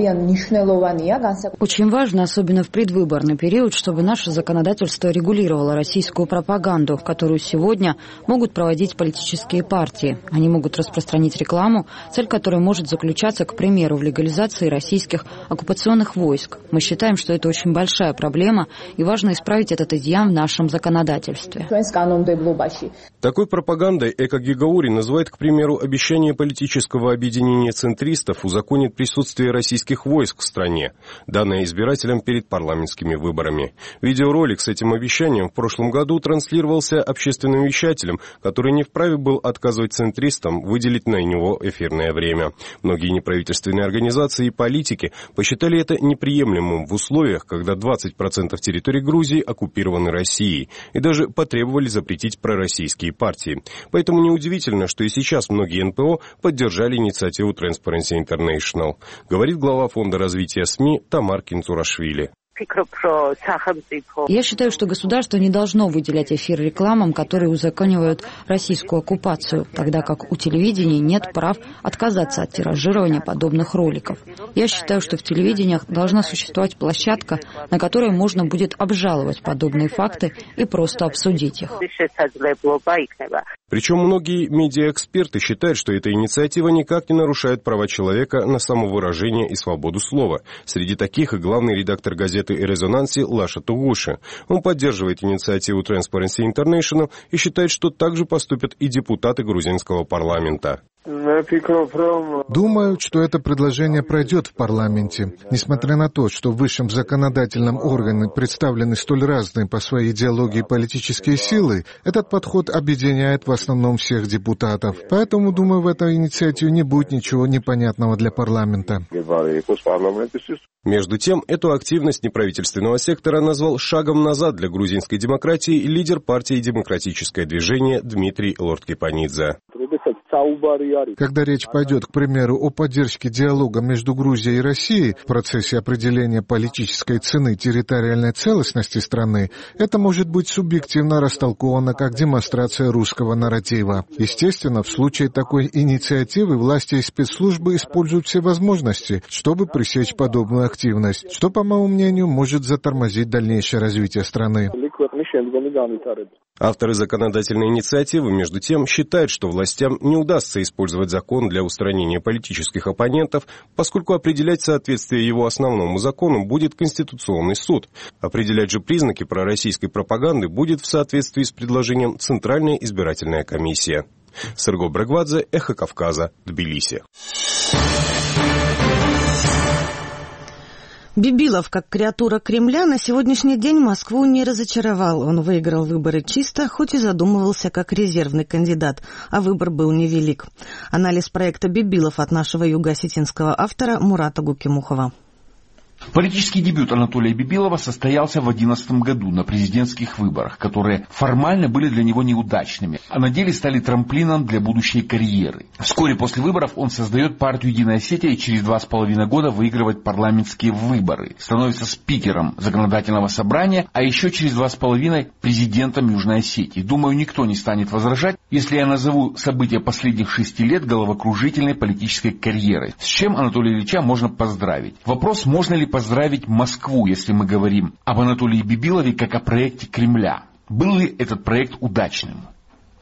Очень важно, особенно в предвыборный период, чтобы наше законодательство регулировало российскую пропаганду, которую сегодня могут проводить политические партии. Они могут распространить рекламу, цель которой может заключаться, к примеру, в легализации российских оккупационных войск. Мы считаем, что это очень большая проблема, и важно исправить этот изъян в нашем законодательстве. Такой пропагандой Эка Гигаури называет, к примеру, обещание политического объединения центристов узаконит присутствие российских войск в стране, данное избирателям перед парламентскими выборами. Видеоролик с этим обещанием в прошлом году транслировался общественным вещателем, который не вправе был отказывать центристам выделить на него эфирное время. Многие неправительственные организации и политики посчитали это неприемлемым в условиях, когда 20% территории Грузии оккупированы Россией, и даже потребовали запретить пророссийские партии. Поэтому неудивительно, что и сейчас многие НПО поддержали инициативу Transparency International, говорит глава Фонда развития СМИ Тамар Кинцурашвили. Я считаю, что государство не должно выделять эфир рекламам, которые узаконивают российскую оккупацию, тогда как у телевидения нет прав отказаться от тиражирования подобных роликов. Я считаю, что в телевидениях должна существовать площадка, на которой можно будет обжаловать подобные факты и просто обсудить их. Причем многие медиаэксперты считают, что эта инициатива никак не нарушает права человека на самовыражение и свободу слова. Среди таких и главный редактор газеты «И резонансе» Лаша Тугуши. Он поддерживает инициативу Transparency International и считает, что так же поступят и депутаты грузинского парламента. Думаю, что это предложение пройдет в парламенте. Несмотря на то, что в высшем законодательном органе представлены столь разные по своей идеологии политические силы, этот подход объединяет в основном всех депутатов. Поэтому, думаю, в этой инициативе не будет ничего непонятного для парламента. Между тем, эту активность неправительственного сектора назвал шагом назад для грузинской демократии лидер партии «Демократическое движение» Дмитрий Лордкипанидзе. Когда речь пойдет, к примеру, о поддержке диалога между Грузией и Россией в процессе определения политической цены территориальной целостности страны, это может быть субъективно растолковано как демонстрация русского нарратива. Естественно, в случае такой инициативы власти и спецслужбы используют все возможности, чтобы пресечь подобную активность, что, по моему мнению, может затормозить дальнейшее развитие страны. Авторы законодательной инициативы, между тем, считают, что властям не удастся использовать закон для устранения политических оппонентов, поскольку определять соответствие его основному закону будет Конституционный суд. Определять же признаки пророссийской пропаганды будет в соответствии с предложением Центральная избирательная комиссия. Серго Бригвадзе, Эхо Кавказа, Тбилиси. Бибилов, как креатура Кремля, на сегодняшний день Москву не разочаровал. Он выиграл выборы чисто, хоть и задумывался как резервный кандидат, а выбор был невелик. Анализ проекта «Бибилов» от нашего юго-осетинского автора Мурата Гукимухова. Политический дебют Анатолия Бибилова состоялся в 2011 году на президентских выборах, которые формально были для него неудачными, а на деле стали трамплином для будущей карьеры. Вскоре после выборов он создает партию «Единая Осетия» и через 2,5 года выигрывает парламентские выборы, становится спикером законодательного собрания, а еще через 2,5 президентом Южной Осетии. Думаю, никто не станет возражать, если я назову события последних 6 лет головокружительной политической карьерой. С чем Анатолия Ильича можно поздравить? Вопрос, можно ли поздравить Москву, если мы говорим об Анатолии Бибилове как о проекте Кремля. Был ли этот проект удачным?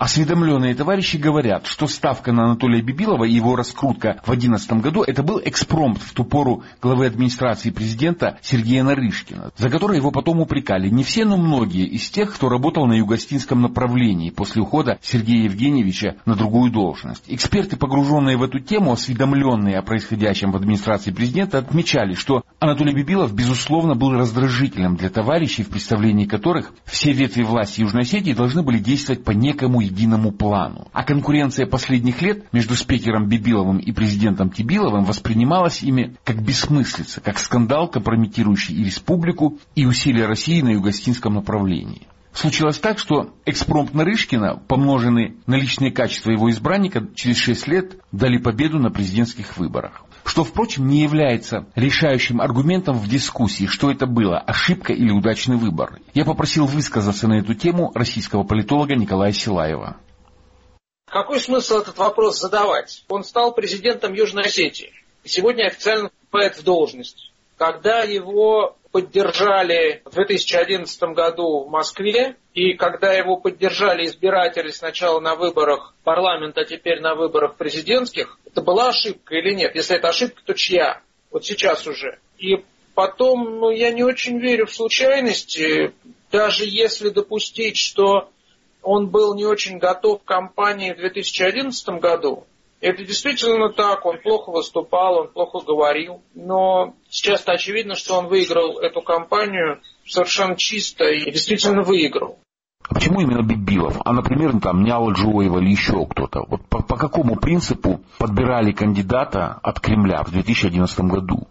Осведомленные товарищи говорят, что ставка на Анатолия Бибилова и его раскрутка в 2011 году это был экспромт в ту пору главы администрации президента Сергея Нарышкина, за который его потом упрекали не все, но многие из тех, кто работал на югостинском направлении после ухода Сергея Евгеньевича на другую должность. Эксперты, погруженные в эту тему, осведомленные о происходящем в администрации президента, отмечали, что Анатолий Бибилов, безусловно, был раздражителем для товарищей, в представлении которых все ветви власти Южной Осетии должны были действовать по некому единому плану. А конкуренция последних лет между спикером Бибиловым и президентом Тибиловым воспринималась ими как бессмыслица, как скандал, компрометирующий и республику, и усилия России на югостинском направлении. Случилось так, что экспромт Нарышкина, помноженный на личные качества его избранника, через 6 лет дали победу на президентских выборах. Что, впрочем, не является решающим аргументом в дискуссии, что это было, ошибка или удачный выбор. Я попросил высказаться на эту тему российского политолога Николая Силаева. Какой смысл этот вопрос задавать? Он стал президентом Южной Осетии и сегодня официально вступает в должность. Когда его поддержали в 2011 году в Москве, и когда его поддержали избиратели сначала на выборах парламента, а теперь на выборах президентских, это была ошибка или нет? Если это ошибка, то чья? Вот сейчас уже. И потом, я не очень верю в случайности, даже если допустить, что он был не очень готов к кампании в 2011 году. Это действительно так, он плохо выступал, он плохо говорил, но сейчас-то очевидно, что он выиграл эту кампанию совершенно чисто и действительно выиграл. А почему именно Бибилов? А, например, там Няла Джоева или еще кто-то? Вот по какому принципу подбирали кандидата от Кремля в 2011 году?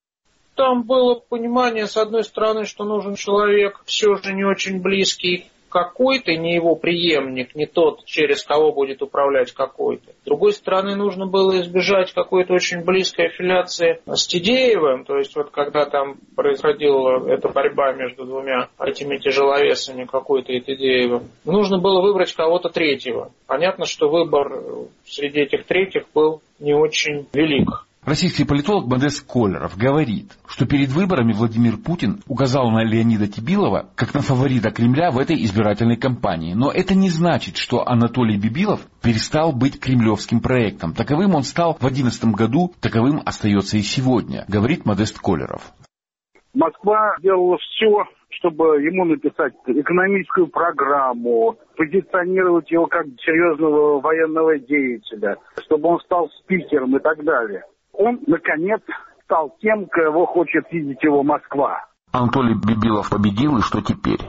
Там было понимание, с одной стороны, что нужен человек все же не очень близкий какой-то, не его преемник, не тот, через кого будет управлять какой-то. С другой стороны, нужно было избежать какой-то очень близкой аффилиации с Тидеевым, то есть вот когда там происходила эта борьба между двумя этими тяжеловесами, какой-то и Тидеевым, нужно было выбрать кого-то третьего. Понятно, что выбор среди этих третьих был не очень велик. Российский политолог Модест Колеров говорит, что перед выборами Владимир Путин указал на Леонида Тибилова как на фаворита Кремля в этой избирательной кампании. Но это не значит, что Анатолий Бибилов перестал быть кремлевским проектом. Таковым он стал в 2011 году, таковым остается и сегодня, говорит Модест Колеров. Москва делала все, чтобы ему написать экономическую программу, позиционировать его как серьезного военного деятеля, чтобы он стал спикером и так далее. Он, наконец, стал тем, кого хочет видеть его Москва. Анатолий Бибилов победил, и что теперь?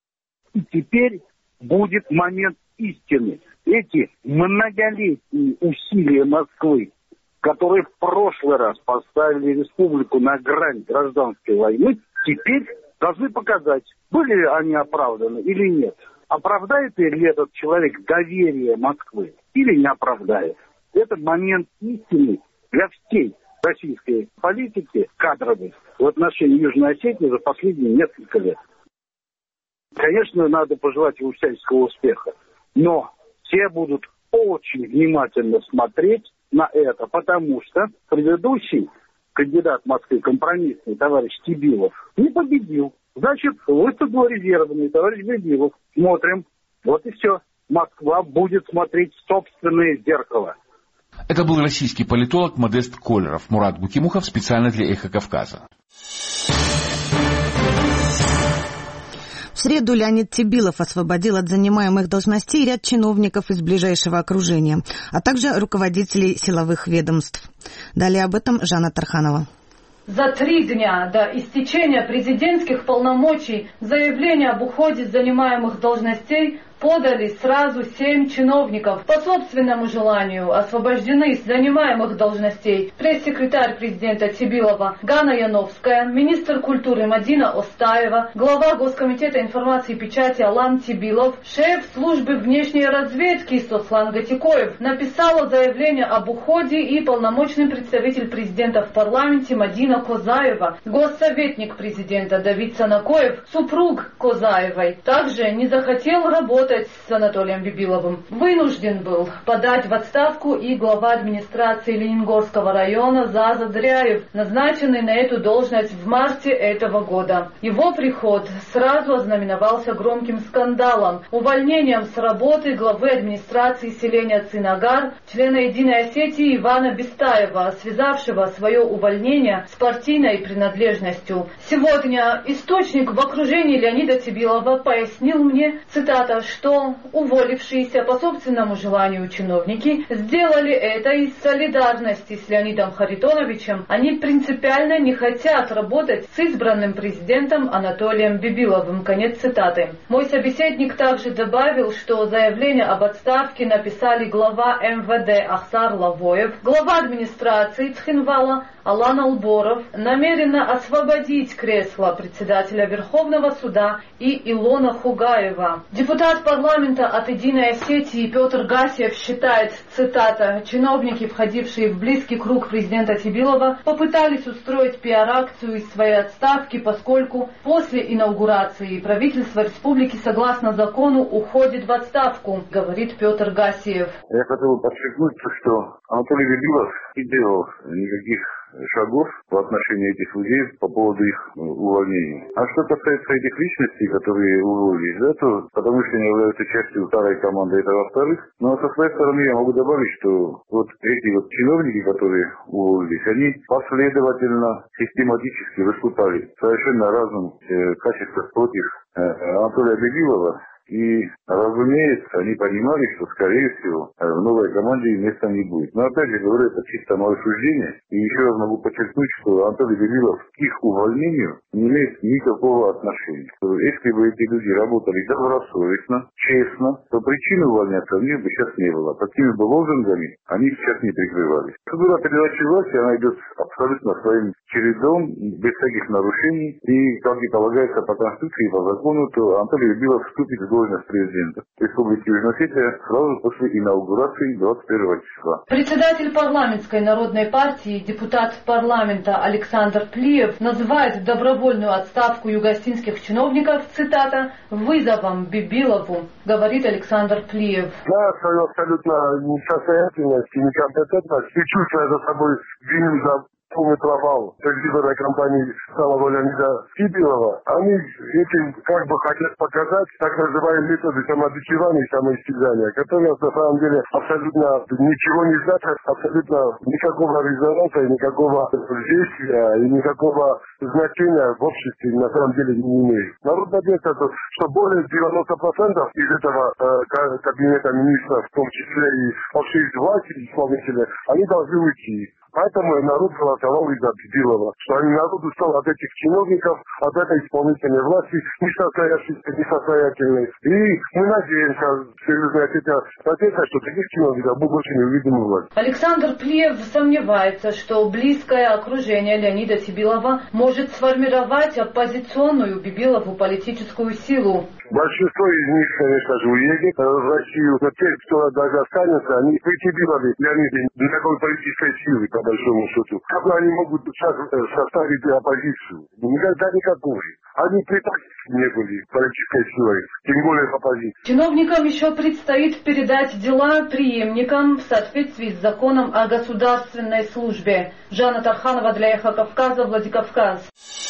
И теперь будет момент истины. Эти многолетние усилия Москвы, которые в прошлый раз поставили республику на грань гражданской войны, теперь должны показать, были они оправданы или нет. Оправдает ли этот человек доверие Москвы или не оправдает? Это момент истины для всей российской политики кадровой в отношении Южной Осетии за последние несколько лет. Конечно, надо пожелать ему всяческого успеха, но все будут очень внимательно смотреть на это, потому что предыдущий кандидат Москвы, компромиссный товарищ Тибилов, не победил. Значит, выступил резервный товарищ Бибилов. Смотрим. Вот и все. Москва будет смотреть в собственное зеркало. Это был российский политолог Модест Колеров. Мурат Гукимухов специально для «Эхо Кавказа». В среду Леонид Тибилов освободил от занимаемых должностей ряд чиновников из ближайшего окружения, а также руководителей силовых ведомств. Далее об этом Жанна Тарханова. За 3 дня до истечения президентских полномочий заявление об уходе с занимаемых должностей подали сразу 7 чиновников. По собственному желанию освобождены с занимаемых должностей пресс-секретарь президента Тибилова Гана Яновская, министр культуры Мадина Остаева, глава Госкомитета информации и печати Алан Тибилов, шеф службы внешней разведки Сослан Гатикоев. Написала заявление об уходе и полномочный представитель президента в парламенте Мадина Козаева, госсоветник президента Давид Санакоев, супруг Козаевой. Также не захотел работать работать с Анатолием Бибиловым. Вынужден был подать в отставку и глава администрации Лениногорского района Заза Дряев, назначенный на эту должность в марте этого года. Его приход сразу ознаменовался громким скандалом, увольнением с работы главы администрации селения Цинагар, члена Единой Осетии Ивана Бестаева, связавшего свое увольнение с партийной принадлежностью. Сегодня источник в окружении Леонида Цибилова пояснил мне, цитата, что уволившиеся по собственному желанию чиновники сделали это из солидарности с Леонидом Харитоновичем. Они принципиально не хотят работать с избранным президентом Анатолием Бибиловым. Конец цитаты. Мой собеседник также добавил, что заявление об отставке написали глава МВД Ахсар Лавоев, глава администрации Цхинвала Алан Алборов, намерена освободить кресло председателя Верховного суда и Илона Хугаева. Депутат парламента от Единой Осетии Петр Гасиев считает, цитата, чиновники, входившие в близкий круг президента Цибилова, попытались устроить пиар-акцию из своей отставки, поскольку после инаугурации правительство республики согласно закону уходит в отставку, говорит Петр Гасиев. Я хотел бы подчеркнуть, что Анатолий Бибилов не делал никаких шагов по отношению этих людей по поводу их увольнения. А что касается этих личностей, которые уволились, да, то потому что они являются частью старой команды, это во-вторых. Но со своей стороны я могу добавить, что вот эти вот чиновники, которые уволились, они последовательно, систематически выступали в совершенно разных качествах против Анатолия Бибилова. И, разумеется, они понимали, что, скорее всего, в новой команде им места не будет. Но, опять же, говорю, это чисто мое суждение. И еще раз могу подчеркнуть, что Анатолий Бибилов к их увольнению не имеет никакого отношения. Если бы эти люди работали добросовестно, честно, то причины увольняться у них бы сейчас не было. Такими бы лозунгами они сейчас не прикрывались. Процедура передачи власти, она идет абсолютно своим чередом, без всяких нарушений. И, как и полагается по Конституции и по закону, то Анатолий Бибилов вступит в должность президента Республики Южная Осетия сразу после инаугурации 21 числа. Председатель парламентской народной партии, депутат парламента Александр Плиев называет добровольную отставку югоостинских чиновников, цитата, «вызовом Бибилову», говорит Александр Плиев. На свою абсолютно несостоятельность и некомпетентность и чувствуя за собой вину за полный провал предвыборной кампании самого Леонида Цибилова, они этим как бы хотят показать так называемые методы самобичевания и самоистязания, которые на самом деле абсолютно ничего не значат, абсолютно никакого резонанса и никакого действия и никакого значения в обществе на самом деле не имеют. Народ надеется, что более 90% из этого кабинета министров, в том числе и вообще из власти исполнителя, они должны уйти. Поэтому народ голосовал из-за Бибилова, что народ устал от этих чиновников, от этой исполнительной власти, несостоятельной. И мы надеемся, что таких чиновников мы больше не увидим у власти. Александр Плиев сомневается, что близкое окружение Леонида Цибилова может сформировать оппозиционную Бибилову политическую силу. Большинство из них, конечно же, уедет в Россию, но те, кто даже останется, они Цибилове Леонида никакой политической силы, по большому счету. Как они могут сейчас составить оппозицию? Никогда никакой. Они при так не были политической силой, тем более оппозиции. Чиновникам еще предстоит передать дела преемникам в соответствии с законом о государственной службе. Жанна Тарханова для Эхо Кавказа, Владикавказ.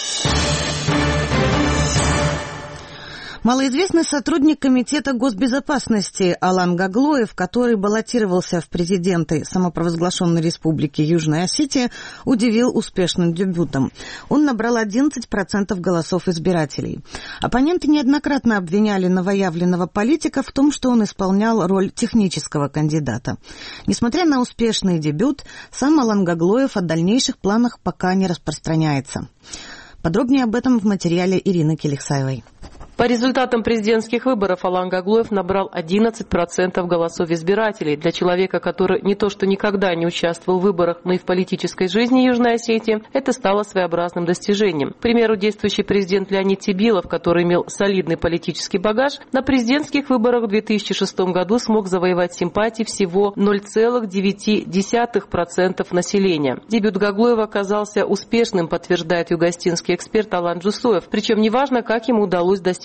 Малоизвестный сотрудник Комитета госбезопасности Алан Гаглоев, который баллотировался в президенты самопровозглашенной республики Южная Осетия, удивил успешным дебютом. Он набрал 11% голосов избирателей. Оппоненты неоднократно обвиняли новоявленного политика в том, что он исполнял роль технического кандидата. Несмотря на успешный дебют, сам Алан Гаглоев о дальнейших планах пока не распространяется. Подробнее об этом в материале Ирины Келихсаевой. По результатам президентских выборов Алан Гаглоев набрал 11% голосов избирателей. Для человека, который не то что никогда не участвовал в выборах, но и в политической жизни Южной Осетии, это стало своеобразным достижением. К примеру, действующий президент Леонид Цибилов, который имел солидный политический багаж, на президентских выборах в 2006 году смог завоевать симпатии всего 0,9% населения. Дебют Гаглоева оказался успешным, подтверждает югоостинский эксперт Алан Джусоев. Причем неважно, как ему удалось достичь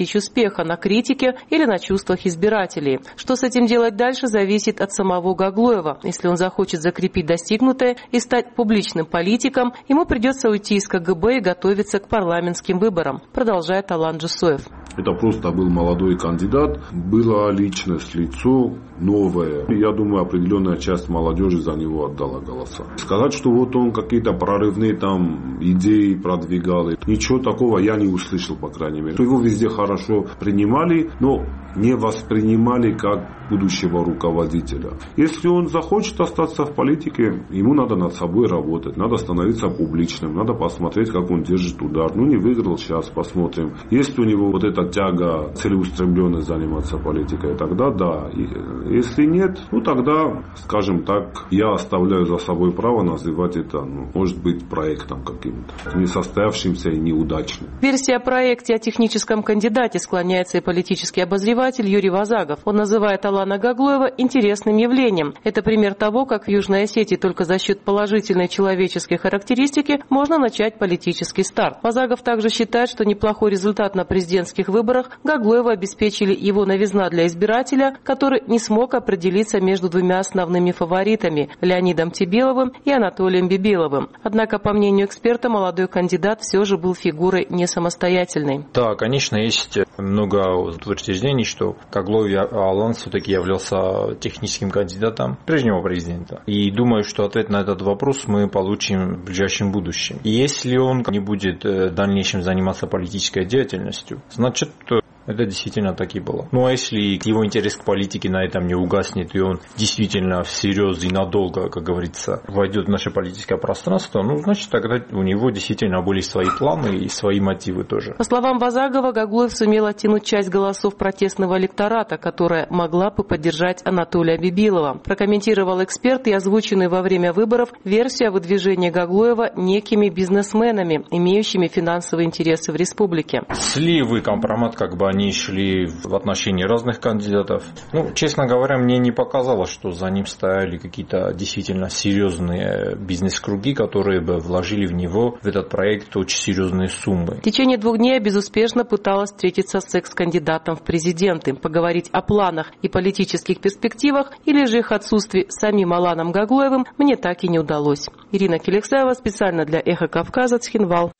достичь успеха на критике или на чувствах избирателей. Что с этим делать дальше, зависит от самого Гаглоева. Если он захочет закрепить достигнутое и стать публичным политиком, ему придется уйти из КГБ и готовиться к парламентским выборам, продолжает Алан Джусоев. Это просто был молодой кандидат, была личность, лицо новое. Я думаю, определенная часть молодежи за него отдала голоса. Сказать, что вот он какие-то прорывные там идеи продвигал, ничего такого я не услышал, по крайней мере. Его везде хорошо принимали, но не воспринимали как будущего руководителя. Если он захочет остаться в политике, ему надо над собой работать, надо становиться публичным, надо посмотреть, как он держит удар. Не выиграл, сейчас посмотрим. Есть у него вот эта тяга, целеустремленность заниматься политикой, тогда да. Если нет, тогда, скажем так, я оставляю за собой право называть это, может быть, проектом каким-то, несостоявшимся и неудачным. Версия о проекте о техническом кандидате склоняется и политический обозреватель Юрий Вазагов. Он называет Алана Гаглоева интересным явлением. Это пример того, как в Южной Осетии только за счет положительной человеческой характеристики можно начать политический старт. Вазагов также считает, что неплохой результат на президентских выборах Гаглоева обеспечили его новизна для избирателя, который не смог определиться между двумя основными фаворитами – Леонидом Тебеловым и Анатолием Бибиловым. Однако, по мнению эксперта, молодой кандидат все же был фигурой не самостоятельной. Да, конечно, есть много утверждений, что Гаглоев Алан все-таки являлся техническим кандидатом прежнего президента. И думаю, что ответ на этот вопрос мы получим в ближайшем будущем. И если он не будет в дальнейшем заниматься политической деятельностью, значит, это действительно так и было. Ну а если его интерес к политике на этом не угаснет, и он действительно всерьез и надолго, как говорится, войдет в наше политическое пространство, значит тогда у него действительно были свои планы и свои мотивы тоже. По словам Вазагова, Гаглоев сумел оттянуть часть голосов протестного электората, которая могла бы поддержать Анатолия Бибилова. Прокомментировал эксперт и озвученную во время выборов версию о выдвижении Гаглоева некими бизнесменами, имеющими финансовые интересы в республике. Сливы, компромат, они шли в отношении разных кандидатов. Честно говоря, мне не показалось, что за ним стояли какие-то действительно серьезные бизнес-круги, которые бы вложили в него, в этот проект, очень серьезные суммы. В течение 2 дней я безуспешно пыталась встретиться с экс-кандидатом в президенты, поговорить о планах и политических перспективах, или же их отсутствии с самим Аланом Гаглоевым мне так и не удалось. Ирина Келексаева, специально для «Эхо Кавказа», Цхинвал.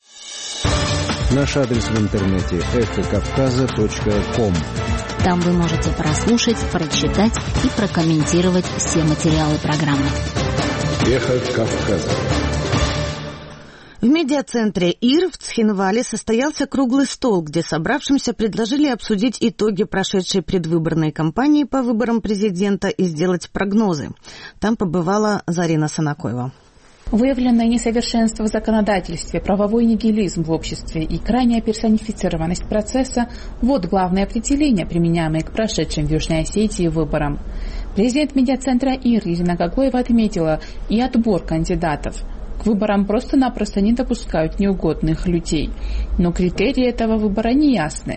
Наш адрес в интернете эхокавказа.ком. Там вы можете прослушать, прочитать и прокомментировать все материалы программы. Эхо Кавказа. В медиацентре ИР в Цхинвале состоялся круглый стол, где собравшимся предложили обсудить итоги прошедшей предвыборной кампании по выборам президента и сделать прогнозы. Там побывала Зарина Санакоева. Выявленное несовершенство в законодательстве, правовой нигилизм в обществе и крайняя персонифицированность процесса – вот главные определения, применяемые к прошедшим в Южной Осетии выборам. Президент медиацентра ИР Ирина Гаглоева отметила и отбор кандидатов. К выборам просто-напросто не допускают неугодных людей. Но критерии этого выбора не ясны.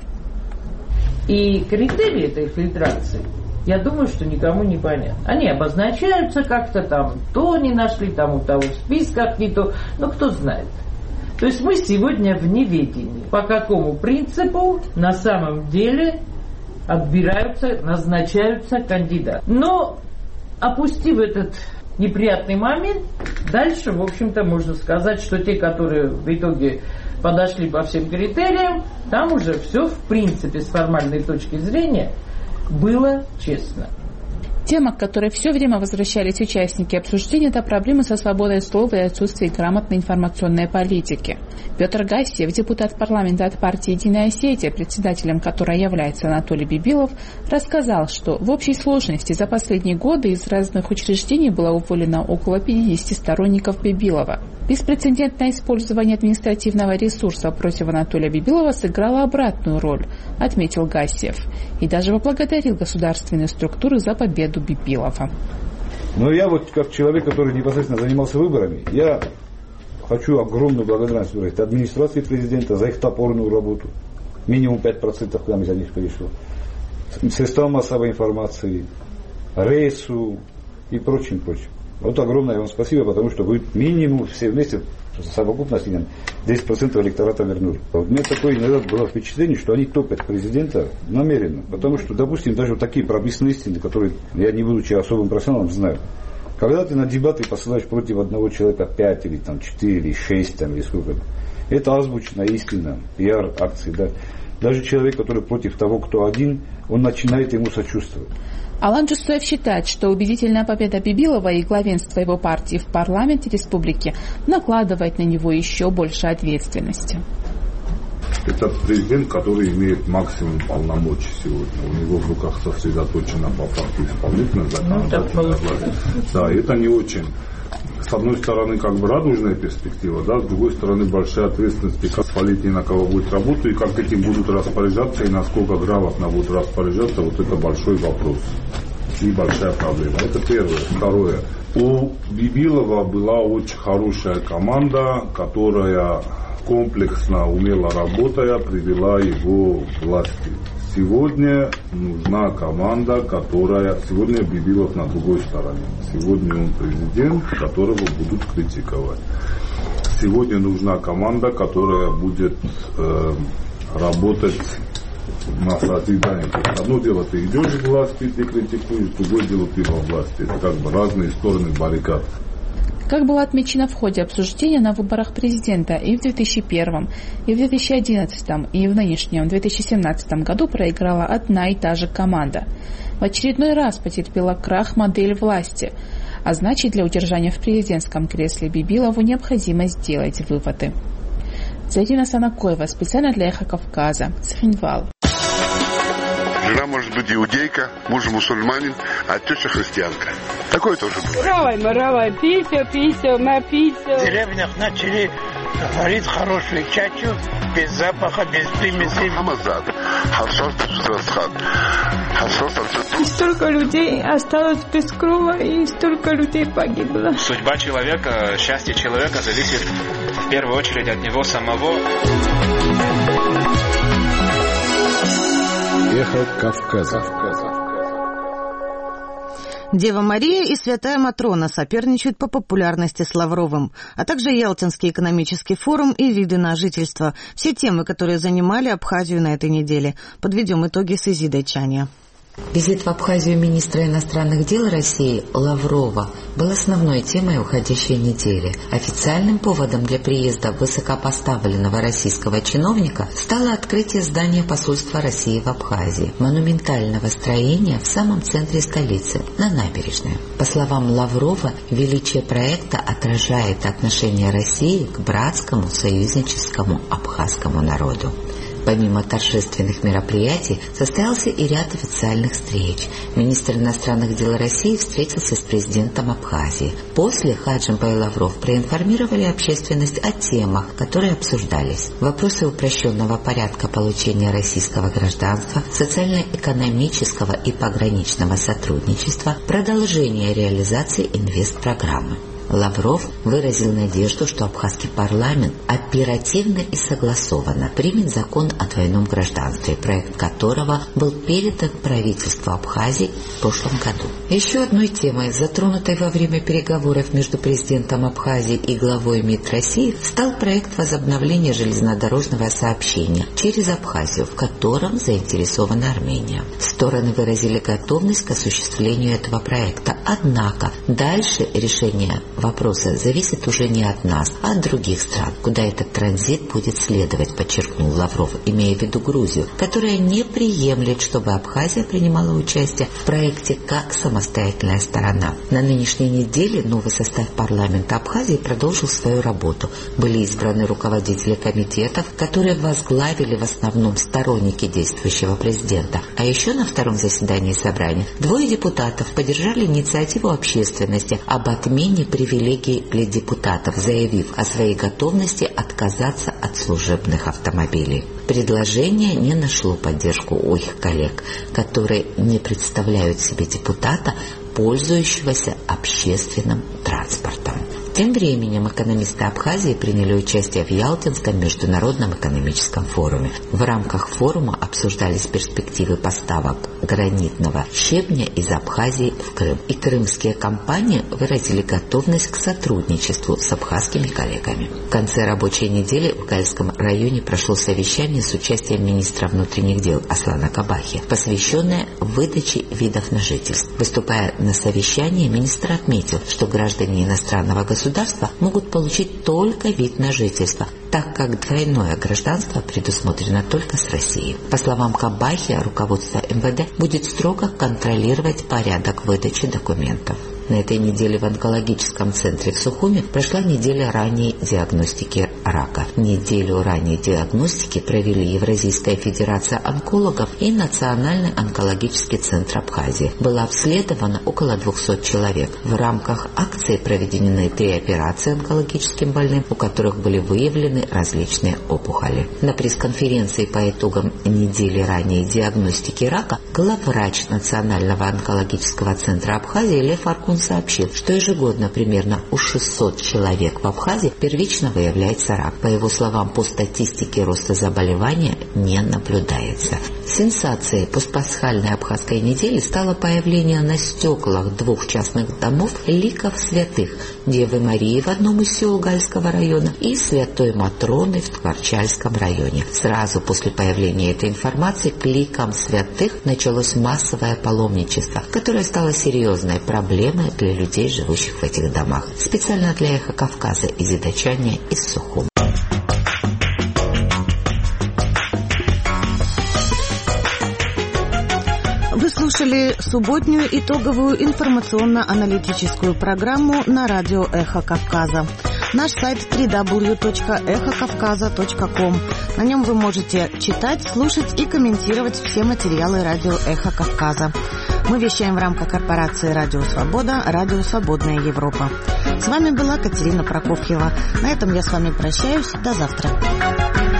И критерии этой фильтрации, я думаю, что никому не понятно. Они обозначаются как-то там, то не нашли, там у того в списках не то, но кто знает. То есть мы сегодня в неведении, по какому принципу на самом деле отбираются, назначаются кандидаты. Но опустив этот неприятный момент, дальше, в общем-то, можно сказать, что те, которые в итоге подошли по всем критериям, там уже все, в принципе, с формальной точки зрения, было честно. Тема, к которой все время возвращались участники обсуждения, это проблемы со свободой слова и отсутствие грамотной информационной политики. Петр Гассиев, депутат парламента от партии «Единая Осетия», председателем которой является Анатолий Бибилов, рассказал, что в общей сложности за последние годы из разных учреждений было уволено около 50 сторонников Бибилова. Беспрецедентное использование административного ресурса против Анатолия Бибилова сыграло обратную роль, отметил Гассиев, и даже поблагодарил государственные структуры за победу Бибилова. Но я вот как человек, который непосредственно занимался выборами, я хочу огромную благодарность выразить администрации президента за их топорную работу. Минимум 5% к нам из них пришло. Средствам массовой информации, рейсу и прочим. Вот огромное вам спасибо, потому что вы минимум все вместе совокупности 10% электората вернули. У меня такое иногда было впечатление, что они топят президента намеренно. Потому что, допустим, даже вот такие прописанные истины, которые я, не будучи особым профессионалом, знаю. Когда ты на дебаты посылаешь против одного человека 5 или 4 или 6 или сколько, это озвученная истина, пиар-акции. Да? Даже человек, который против того, кто один, он начинает ему сочувствовать. Алан Джусуев считает, что убедительная победа Бибилова и главенство его партии в парламенте республики накладывает на него еще больше ответственности. Это президент, который имеет максимум полномочий сегодня. У него в руках сосредоточена по факту исполнительная законодательная власть. Да, это не очень. С одной стороны, как бы радужная перспектива, да, с другой стороны, большая ответственность, как свалить ни на кого будет работу, и как этим будут распоряжаться, и насколько грамотно будут распоряжаться, вот это большой вопрос и большая проблема. Это первое. Второе. У Бибилова была очень хорошая команда, которая комплексно, умело работая, привела его к власти. Сегодня нужна команда, которая... Сегодня Бибилов на другой стороне. Сегодня он президент, которого будут критиковать. Сегодня нужна команда, которая будет работать на созидание. Одно дело, ты идешь в власти, ты критикуешь, другое дело, ты во власти. Это как бы разные стороны баррикад. Как было отмечено в ходе обсуждения на выборах президента и в 2001, и в 2011, и в нынешнем 2017 году проиграла одна и та же команда. В очередной раз потерпела крах модель власти, а значит, для удержания в президентском кресле Бибилову необходимо сделать выводы. Зарина Санакоева, специально для «Эхо Кавказа», Цхинвал. Жена может быть иудейка, муж мусульманин, а теща христианка. Такое тоже бывает. Равай, пися, напися. В деревнях начали варить хорошую чачу, без запаха, без примесей. И столько людей осталось без крова, и столько людей погибло. Судьба человека, счастье человека зависит в первую очередь от него самого. Эхо Кавказа. Дева Мария и Святая Матрона соперничают по популярности с Лавровым, а также Ялтинский экономический форум и виды на жительство. Все темы, которые занимали Абхазию на этой неделе. Подведем итоги с Изидой Чанья. Визит в Абхазию министра иностранных дел России Лаврова был основной темой уходящей недели. Официальным поводом для приезда высокопоставленного российского чиновника стало открытие здания посольства России в Абхазии, монументального строения в самом центре столицы, на набережной. По словам Лаврова, величие проекта отражает отношение России к братскому союзническому абхазскому народу. Помимо торжественных мероприятий, состоялся и ряд официальных встреч. Министр иностранных дел России встретился с президентом Абхазии. После Хаджимба и Лавров проинформировали общественность о темах, которые обсуждались. Вопросы упрощенного порядка получения российского гражданства, социально-экономического и пограничного сотрудничества, продолжение реализации инвестпрограммы. Лавров выразил надежду, что абхазский парламент оперативно и согласованно примет закон о двойном гражданстве, проект которого был передан правительству Абхазии в прошлом году. Еще одной темой, затронутой во время переговоров между президентом Абхазии и главой МИД России, стал проект возобновления железнодорожного сообщения через Абхазию, в котором заинтересована Армения. Стороны выразили готовность к осуществлению этого проекта, однако дальше решение вопроса зависит уже не от нас, а от других стран, куда этот транзит будет следовать, подчеркнул Лавров, имея в виду Грузию, которая не приемлет, чтобы Абхазия принимала участие в проекте как самостоятельная сторона. На нынешней неделе новый состав парламента Абхазии продолжил свою работу. Были избраны руководители комитетов, которые возглавили в основном сторонники действующего президента. А еще на втором заседании собрания 2 депутатов поддержали инициативу общественности об отмене привилегий для депутатов, заявив о своей готовности отказаться от служебных автомобилей. Предложение не нашло поддержку у их коллег, которые не представляют себе депутата, пользующегося общественным транспортом. Тем временем экономисты Абхазии приняли участие в Ялтинском международном экономическом форуме. В рамках форума обсуждались перспективы поставок гранитного щебня из Абхазии в Крым. И крымские компании выразили готовность к сотрудничеству с абхазскими коллегами. В конце рабочей недели в Гальском районе прошло совещание с участием министра внутренних дел Аслана Кабахи, посвященное выдаче видов на жительство. Выступая на совещании, министр отметил, что граждане иностранного государства могут получить только вид на жительство, так как двойное гражданство предусмотрено только с Россией. По словам Кабахи, руководство МВД будет строго контролировать порядок выдачи документов. На этой неделе в онкологическом центре в Сухуми прошла неделя ранней диагностики рака. Неделю ранней диагностики провели Евразийская федерация онкологов и Национальный онкологический центр Абхазии. Было обследовано около 200 человек. В рамках акции проведены 3 операции онкологическим больным, у которых были выявлены различные опухоли. На пресс-конференции по итогам недели ранней диагностики рака главврач Национального онкологического центра Абхазии Лев Аркун сообщил, что ежегодно примерно у 600 человек в Абхазии первично выявляется рак. По его словам, по статистике роста заболевания не наблюдается. Сенсацией постпасхальной абхазской недели стало появление на стеклах 2 частных домов ликов святых Девы Марии в одном из сел Гальского района и Святой Матроны в Ткварчальском районе. Сразу после появления этой информации к ликам святых началось массовое паломничество, которое стало серьезной проблемой для людей, живущих в этих домах. Специально для «Эхо Кавказа» Изида Чаня из Сухуми. Вы слушали субботнюю итоговую информационно-аналитическую программу на радио «Эхо Кавказа». Наш сайт www.эхокавказа.ком. На нем вы можете читать, слушать и комментировать все материалы радио «Эхо Кавказа». Мы вещаем в рамках корпорации «Радио Свобода», «Радио Свободная Европа». С вами была Катерина Прокофьева. На этом я с вами прощаюсь. До завтра.